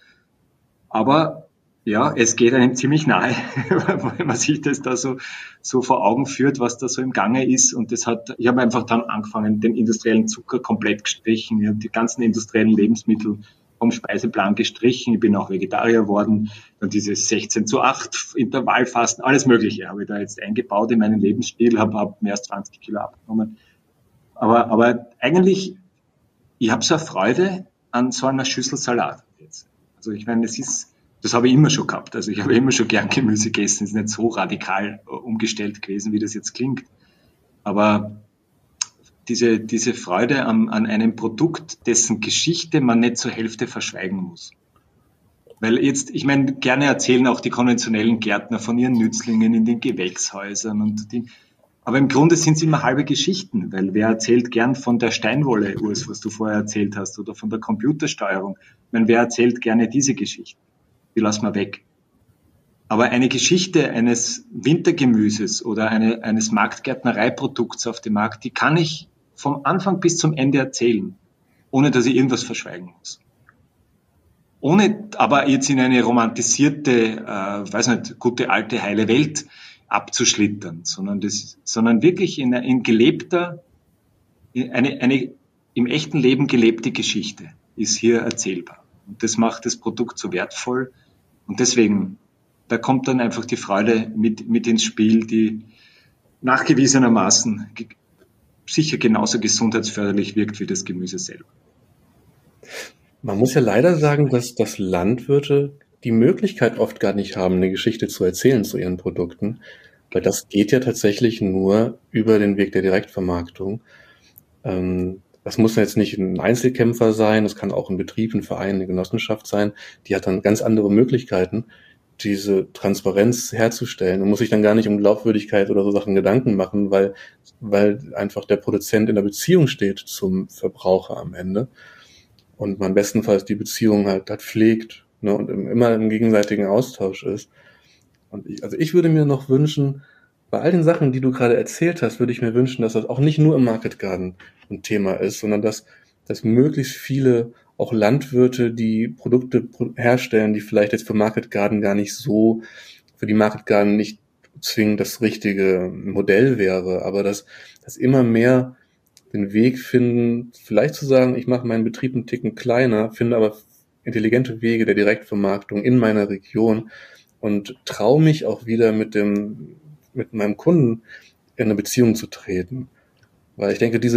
Aber ja, es geht einem ziemlich nahe, wenn man sich das da so vor Augen führt, was da so im Gange ist. Und ich habe einfach dann angefangen, den industriellen Zucker komplett gestrichen. Ich habe die ganzen industriellen Lebensmittel vom Speiseplan gestrichen. Ich bin auch Vegetarier geworden. Dann dieses 16:8 Intervallfasten, alles Mögliche habe ich da jetzt eingebaut in meinen Lebensstil, habe mehr als 20 Kilo abgenommen. Aber eigentlich, ich habe so eine Freude an so einer Schüssel Salat jetzt. Also ich meine, das habe ich immer schon gehabt. Also ich habe immer schon gern Gemüse gegessen. Ist nicht so radikal umgestellt gewesen, wie das jetzt klingt. Aber diese Freude an einem Produkt, dessen Geschichte man nicht zur Hälfte verschweigen muss. Weil jetzt, ich meine, gerne erzählen auch die konventionellen Gärtner von ihren Nützlingen in den Gewächshäusern aber im Grunde sind es immer halbe Geschichten, weil wer erzählt gern von der Steinwolle, Urs, was du vorher erzählt hast, oder von der Computersteuerung? Ich meine, wer erzählt gerne diese Geschichten? Die lassen wir weg. Aber eine Geschichte eines Wintergemüses oder eines Marktgärtnereiprodukts auf dem Markt, die kann ich vom Anfang bis zum Ende erzählen, ohne dass ich irgendwas verschweigen muss. Ohne aber jetzt in eine romantisierte, gute alte heile Welt abzuschlittern, sondern wirklich in gelebter eine im echten Leben gelebte Geschichte ist hier erzählbar. Und das macht das Produkt so wertvoll. Und deswegen, da kommt dann einfach die Freude mit ins Spiel, die nachgewiesenermaßen sicher genauso gesundheitsförderlich wirkt wie das Gemüse selber. Man muss ja leider sagen, dass Landwirte die Möglichkeit oft gar nicht haben, eine Geschichte zu erzählen zu ihren Produkten, weil das geht ja tatsächlich nur über den Weg der Direktvermarktung. Das muss jetzt nicht ein Einzelkämpfer sein, das kann auch ein Betrieb, ein Verein, eine Genossenschaft sein. Die hat dann ganz andere Möglichkeiten, diese Transparenz herzustellen und muss sich dann gar nicht um Glaubwürdigkeit oder so Sachen Gedanken machen, weil einfach der Produzent in der Beziehung steht zum Verbraucher am Ende und man bestenfalls die Beziehung halt pflegt, ne, und immer im gegenseitigen Austausch ist. Und ich würde mir noch wünschen, bei all den Sachen, die du gerade erzählt hast, würde ich mir wünschen, dass das auch nicht nur im Market Garden ein Thema ist, sondern dass möglichst viele auch Landwirte, die Produkte herstellen, die vielleicht jetzt für Market Garden für die Market Garden nicht zwingend das richtige Modell wäre, aber dass immer mehr den Weg finden, vielleicht zu sagen, ich mache meinen Betrieb einen Ticken kleiner, finde aber intelligente Wege der Direktvermarktung in meiner Region und traue mich auch wieder mit meinem Kunden in eine Beziehung zu treten. Weil ich denke, diese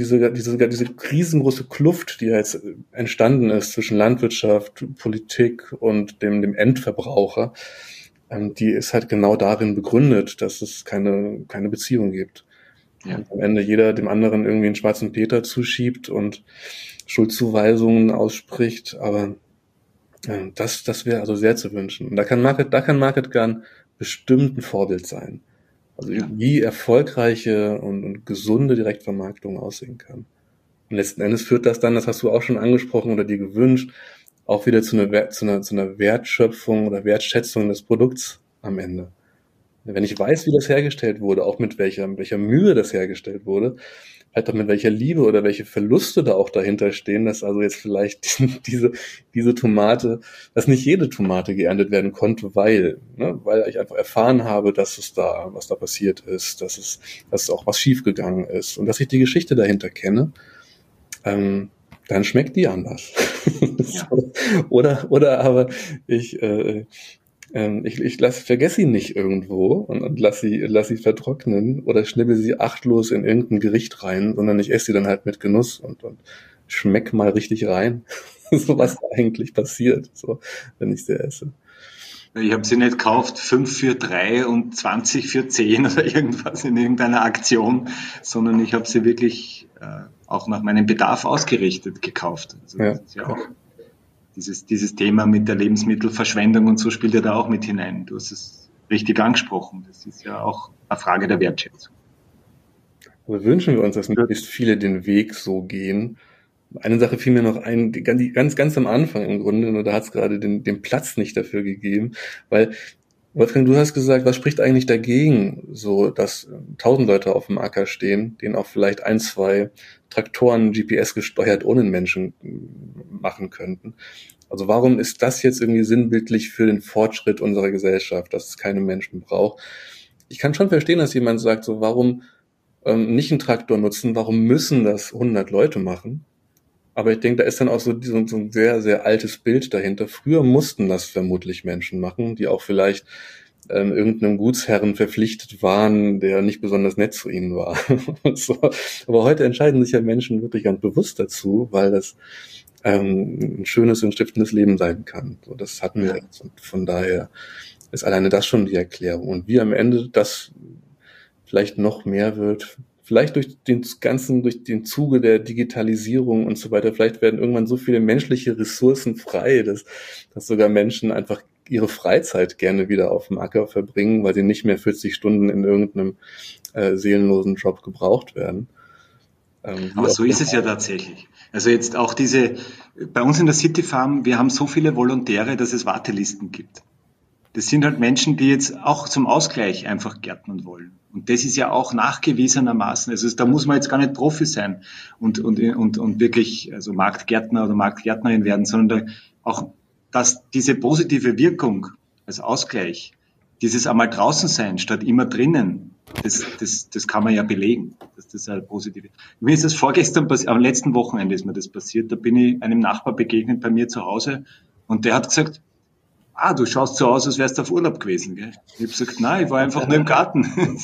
riesengroße Kluft, die jetzt entstanden ist zwischen Landwirtschaft, Politik und dem Endverbraucher, die ist halt genau darin begründet, dass es keine Beziehung gibt. Ja. Und am Ende jeder dem anderen irgendwie einen schwarzen Peter zuschiebt und Schuldzuweisungen ausspricht, aber das wäre also sehr zu wünschen. Und da kann Market Garden bestimmt ein Vorbild sein. Also wie erfolgreiche und gesunde Direktvermarktung aussehen kann. Und letzten Endes führt das dann, das hast du auch schon angesprochen oder dir gewünscht, auch wieder zu einer Wertschöpfung oder Wertschätzung des Produkts am Ende. Wenn ich weiß, wie das hergestellt wurde, auch mit welcher Mühe das hergestellt wurde, halt auch mit welcher Liebe oder welche Verluste da auch dahinter stehen, dass also jetzt vielleicht diese Tomate, dass nicht jede Tomate geerntet werden konnte, weil ich einfach erfahren habe, was da passiert ist, dass auch was schiefgegangen ist und dass ich die Geschichte dahinter kenne, dann schmeckt die anders. Ja. Oder aber ich vergesse sie nicht irgendwo und lass sie vertrocknen oder schnibbel sie achtlos in irgendein Gericht rein, sondern ich esse sie dann halt mit Genuss und schmeck mal richtig rein, so was da eigentlich passiert, so, wenn ich sie esse. Ich habe sie nicht gekauft, 5 für 3 und 20 für 10 oder irgendwas in irgendeiner Aktion, sondern ich habe sie wirklich auch nach meinem Bedarf ausgerichtet gekauft. Also das ist ja auch dieses Thema mit der Lebensmittelverschwendung und so spielt ja da auch mit hinein. Du hast es richtig angesprochen. Das ist ja auch eine Frage der Wertschätzung. Aber wünschen wir uns, dass möglichst viele den Weg so gehen. Eine Sache fiel mir noch ein, ganz am Anfang im Grunde, nur da hat es gerade den Platz nicht dafür gegeben, weil Wolfgang, du hast gesagt, was spricht eigentlich dagegen, so dass 1000 Leute auf dem Acker stehen, denen auch vielleicht 1, 2 Traktoren GPS gesteuert ohne einen Menschen machen könnten. Also warum ist das jetzt irgendwie sinnbildlich für den Fortschritt unserer Gesellschaft, dass es keine Menschen braucht? Ich kann schon verstehen, dass jemand sagt, so warum nicht einen Traktor nutzen, warum müssen das 100 Leute machen? Aber ich denke, da ist dann auch so ein sehr, sehr altes Bild dahinter. Früher mussten das vermutlich Menschen machen, die auch vielleicht irgendeinem Gutsherren verpflichtet waren, der nicht besonders nett zu ihnen war. So. Aber heute entscheiden sich ja Menschen wirklich ganz bewusst dazu, weil das ein schönes und stiftendes Leben sein kann. So, das hatten wir jetzt. Und von daher ist alleine das schon die Erklärung. Und wie am Ende das vielleicht noch mehr wird, vielleicht durch den Zuge der Digitalisierung und so weiter, vielleicht werden irgendwann so viele menschliche Ressourcen frei, dass sogar Menschen einfach ihre Freizeit gerne wieder auf dem Acker verbringen, weil sie nicht mehr 40 Stunden in irgendeinem seelenlosen Job gebraucht werden. Aber so ist es ja tatsächlich. Also jetzt auch bei uns in der City Farm, wir haben so viele Volontäre, dass es Wartelisten gibt. Das sind halt Menschen, die jetzt auch zum Ausgleich einfach gärtnern wollen. Und das ist ja auch nachgewiesenermaßen, also da muss man jetzt gar nicht Profi sein und wirklich also Marktgärtner oder Marktgärtnerin werden, sondern auch, dass diese positive Wirkung als Ausgleich, dieses einmal draußen sein statt immer drinnen, das kann man ja belegen, dass das halt positiv ist. Mir ist das vorgestern passiert, am letzten Wochenende ist mir das passiert, da bin ich einem Nachbar begegnet bei mir zu Hause und der hat gesagt, du schaust so aus, als wärst du auf Urlaub gewesen, gell? Ich habe gesagt, nein, ich war einfach nur im Garten.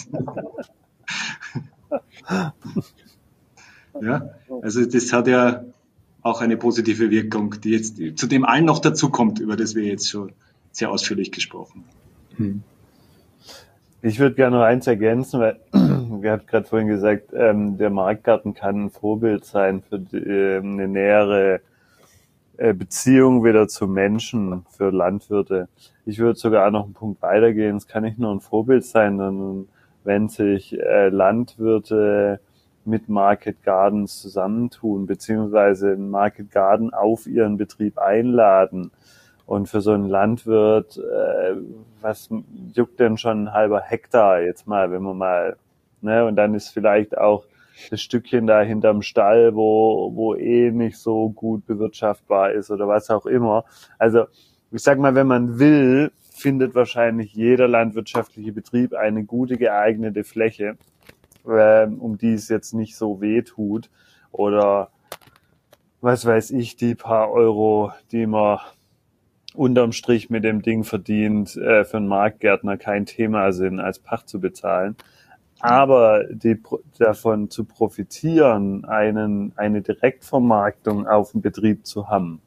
Ja, also das hat ja auch eine positive Wirkung, die jetzt zu dem allen noch dazukommt, über das wir jetzt schon sehr ausführlich gesprochen haben. Ich würde gerne noch eins ergänzen, weil wir haben gerade vorhin gesagt, der Marktgarten kann ein Vorbild sein für eine nähere Beziehung wieder zu Menschen, für Landwirte. Ich würde sogar auch noch einen Punkt weitergehen. Es kann nicht nur ein Vorbild sein, sondern wenn sich Landwirte mit Market Gardens zusammentun, beziehungsweise einen Market Garden auf ihren Betrieb einladen. Und für so einen Landwirt, was juckt denn schon ein halber Hektar jetzt mal, wenn man mal, ne, und dann ist vielleicht auch das Stückchen da hinterm Stall, wo nicht so gut bewirtschaftbar ist oder was auch immer. Also, ich sag mal, wenn man will, findet wahrscheinlich jeder landwirtschaftliche Betrieb eine gute geeignete Fläche, um die es jetzt nicht so weh tut oder was weiß ich, die paar Euro, die man unterm Strich mit dem Ding verdient, für einen Marktgärtner kein Thema sind, als Pacht zu bezahlen. Aber davon zu profitieren, eine Direktvermarktung auf dem Betrieb zu haben,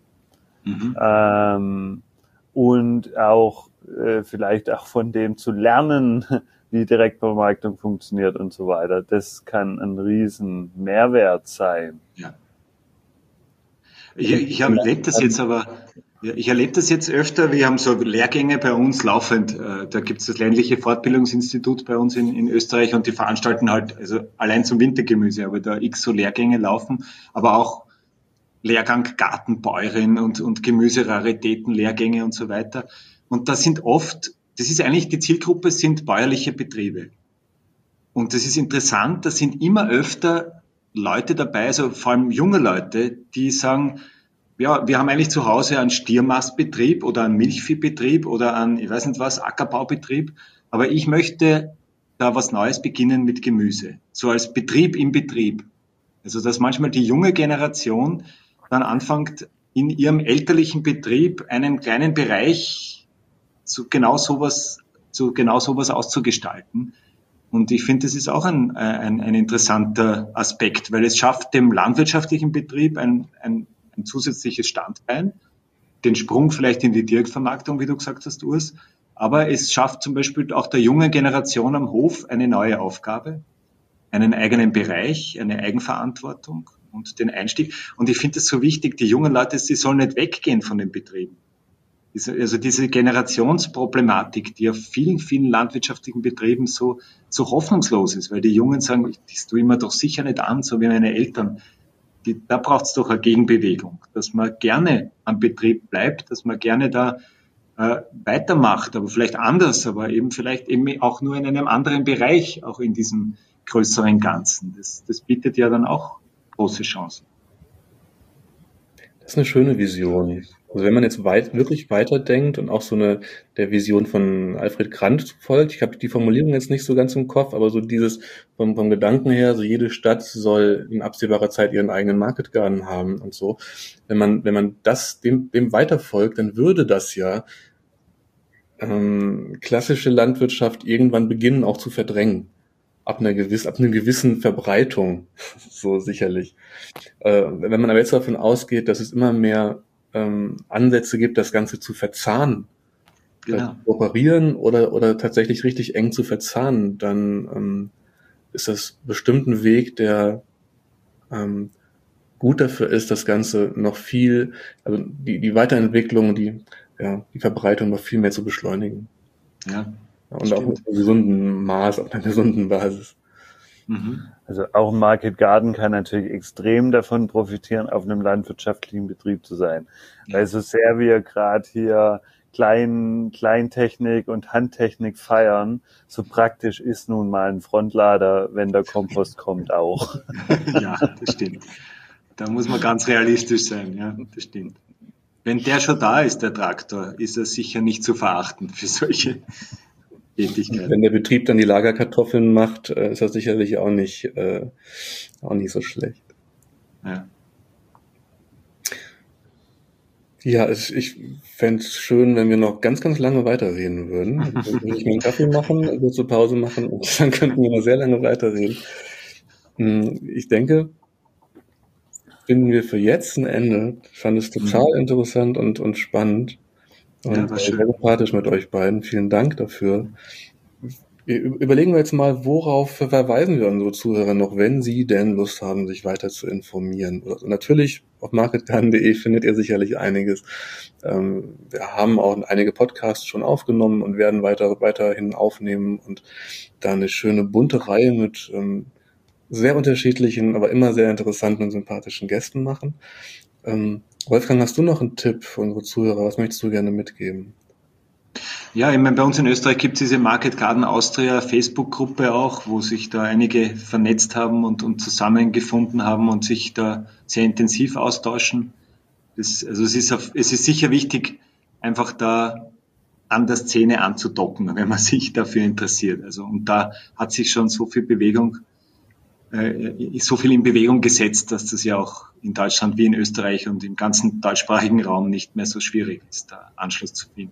und auch vielleicht auch von dem zu lernen, wie Direktvermarktung funktioniert und so weiter, das kann ein riesen Mehrwert sein. Ja. Ich erlebe das jetzt aber, ich erlebe das jetzt öfter, wir haben so Lehrgänge bei uns laufend, da gibt es das ländliche Fortbildungsinstitut bei uns in Österreich und die veranstalten halt, also allein zum Wintergemüse, aber da x so Lehrgänge laufen, aber auch Lehrgang Gartenbäuerin und Gemüseraritäten, Lehrgänge und so weiter. Und das sind oft, das ist eigentlich die Zielgruppe, sind bäuerliche Betriebe. Und das ist interessant, da sind immer öfter Leute dabei, also vor allem junge Leute, die sagen, ja, wir haben eigentlich zu Hause einen Stiermastbetrieb oder einen Milchviehbetrieb oder einen, ich weiß nicht was, Ackerbaubetrieb, aber ich möchte da was Neues beginnen mit Gemüse, so als Betrieb im Betrieb. Also dass manchmal die junge Generation dann anfängt, in ihrem elterlichen Betrieb einen kleinen Bereich zu genau sowas auszugestalten. Und ich finde, das ist auch ein interessanter Aspekt, weil es schafft dem landwirtschaftlichen Betrieb ein zusätzliches Standbein, den Sprung vielleicht in die Direktvermarktung, wie du gesagt hast, Urs, aber es schafft zum Beispiel auch der jungen Generation am Hof eine neue Aufgabe, einen eigenen Bereich, eine Eigenverantwortung und den Einstieg. Und ich finde es so wichtig, die jungen Leute, sie sollen nicht weggehen von den Betrieben. Also diese Generationsproblematik, die auf vielen, vielen landwirtschaftlichen Betrieben so hoffnungslos ist, weil die Jungen sagen, das tue ich mir doch sicher nicht an, so wie meine Eltern. Da braucht es doch eine Gegenbewegung, dass man gerne am Betrieb bleibt, dass man gerne da weitermacht, aber vielleicht anders, aber eben vielleicht eben auch nur in einem anderen Bereich, auch in diesem größeren Ganzen. Das bietet ja dann auch große Chancen. Das ist eine schöne Vision. Also wenn man jetzt wirklich weiterdenkt und auch der Vision von Alfred Grant folgt, ich habe die Formulierung jetzt nicht so ganz im Kopf, aber so dieses vom Gedanken her, so jede Stadt soll in absehbarer Zeit ihren eigenen Market Garden haben und so. Wenn man dem weiterfolgt, dann würde das ja klassische Landwirtschaft irgendwann beginnen auch zu verdrängen. Ab einer gewissen Verbreitung, so sicherlich. Wenn man aber jetzt davon ausgeht, dass es immer mehr Ansätze gibt, das Ganze zu verzahnen, genau. Kooperieren oder tatsächlich richtig eng zu verzahnen, dann ist das bestimmt ein Weg, der gut dafür ist, das Ganze noch viel, also die Weiterentwicklung, die Verbreitung noch viel mehr zu beschleunigen. Ja. Und stimmt. Auch mit einem gesunden Maß, auf einer gesunden Basis. Also auch ein Market Garden kann natürlich extrem davon profitieren, auf einem landwirtschaftlichen Betrieb zu sein. Ja. Weil so sehr wir gerade hier Kleintechnik und Handtechnik feiern, so praktisch ist nun mal ein Frontlader, wenn der Kompost kommt, auch. Ja, das stimmt. Da muss man ganz realistisch sein, ja, das stimmt. Wenn der schon da ist, der Traktor, ist er sicher nicht zu verachten für solche Tätigkeit. Wenn der Betrieb dann die Lagerkartoffeln macht, ist das sicherlich auch nicht so schlecht. Ja. Ja, ich fände es schön, wenn wir noch ganz, ganz lange weiterreden würden. Dann würde ich mir einen Kaffee machen, eine kurze Pause machen und dann könnten wir noch sehr lange weiterreden. Ich denke, finden wir für jetzt ein Ende. Ich fand es total interessant und spannend und sehr sympathisch mit euch beiden. Vielen Dank dafür. Überlegen wir jetzt mal, worauf verweisen wir unsere Zuhörer noch, wenn sie denn Lust haben, sich weiter zu informieren. Also natürlich auf marketgarden.de findet ihr sicherlich einiges. Wir haben auch einige Podcasts schon aufgenommen und werden weiterhin aufnehmen und da eine schöne bunte Reihe mit sehr unterschiedlichen, aber immer sehr interessanten und sympathischen Gästen machen. Wolfgang, hast du noch einen Tipp für unsere Zuhörer? Was möchtest du gerne mitgeben? Ja, ich meine, bei uns in Österreich gibt es diese Market Garden Austria Facebook-Gruppe auch, wo sich da einige vernetzt haben und zusammengefunden haben und sich da sehr intensiv austauschen. Es ist sicher wichtig, einfach da an der Szene anzudocken, wenn man sich dafür interessiert. Also, und da hat sich schon so viel in Bewegung gesetzt, dass das ja auch in Deutschland wie in Österreich und im ganzen deutschsprachigen Raum nicht mehr so schwierig ist, da Anschluss zu finden.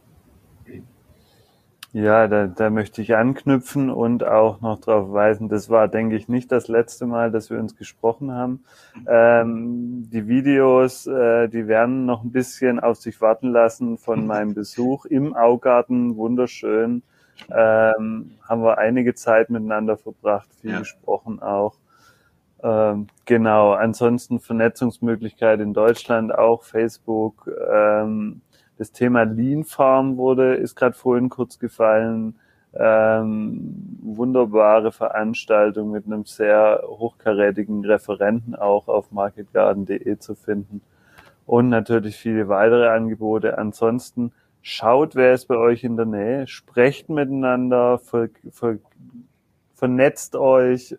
Ja, da möchte ich anknüpfen und auch noch darauf weisen, das war, denke ich, nicht das letzte Mal, dass wir uns gesprochen haben. Die Videos, die werden noch ein bisschen auf sich warten lassen von meinem Besuch im Augarten, wunderschön. Haben wir einige Zeit miteinander verbracht, viel gesprochen auch. Genau, ansonsten Vernetzungsmöglichkeit in Deutschland auch, Facebook, das Thema Lean Farm ist gerade vorhin kurz gefallen. Wunderbare Veranstaltung mit einem sehr hochkarätigen Referenten auch auf marketgarden.de zu finden. Und natürlich viele weitere Angebote. Ansonsten schaut, wer ist bei euch in der Nähe, sprecht miteinander, vernetzt euch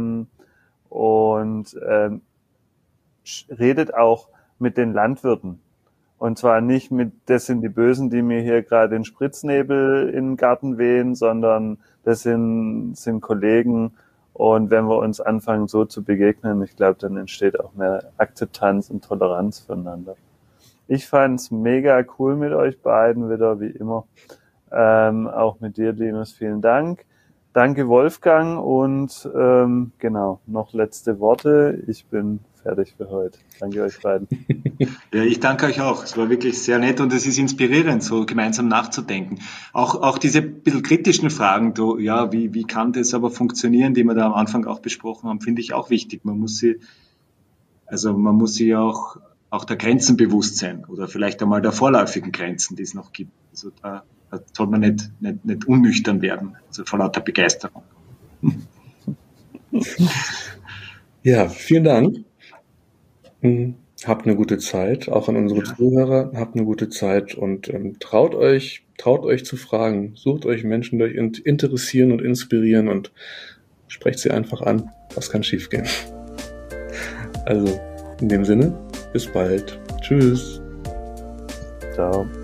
und redet auch mit den Landwirten. Und zwar nicht das sind die Bösen, die mir hier gerade den Spritznebel in den Garten wehen, sondern das sind Kollegen. Und wenn wir uns anfangen, so zu begegnen, ich glaube, dann entsteht auch mehr Akzeptanz und Toleranz füreinander. Ich fand's mega cool mit euch beiden wieder, wie immer. Auch mit dir, Linus, vielen Dank. Danke, Wolfgang. Und genau, noch letzte Worte. Ich bin fertig für heute. Danke euch beiden. Ja, ich danke euch auch. Es war wirklich sehr nett und es ist inspirierend, so gemeinsam nachzudenken. Auch diese bisschen kritischen Fragen, wie kann das aber funktionieren, die wir da am Anfang auch besprochen haben, finde ich auch wichtig. Man muss sich auch der Grenzen bewusst sein oder vielleicht einmal der vorläufigen Grenzen, die es noch gibt. Also da soll man nicht unnüchtern werden, also vor lauter Begeisterung. Ja, vielen Dank. Habt eine gute Zeit, auch an unsere Zuhörer, habt eine gute Zeit und traut euch zu fragen, sucht euch Menschen, die euch interessieren und inspirieren und sprecht sie einfach an. Was kann schiefgehen? Also, in dem Sinne, bis bald. Tschüss. Ciao.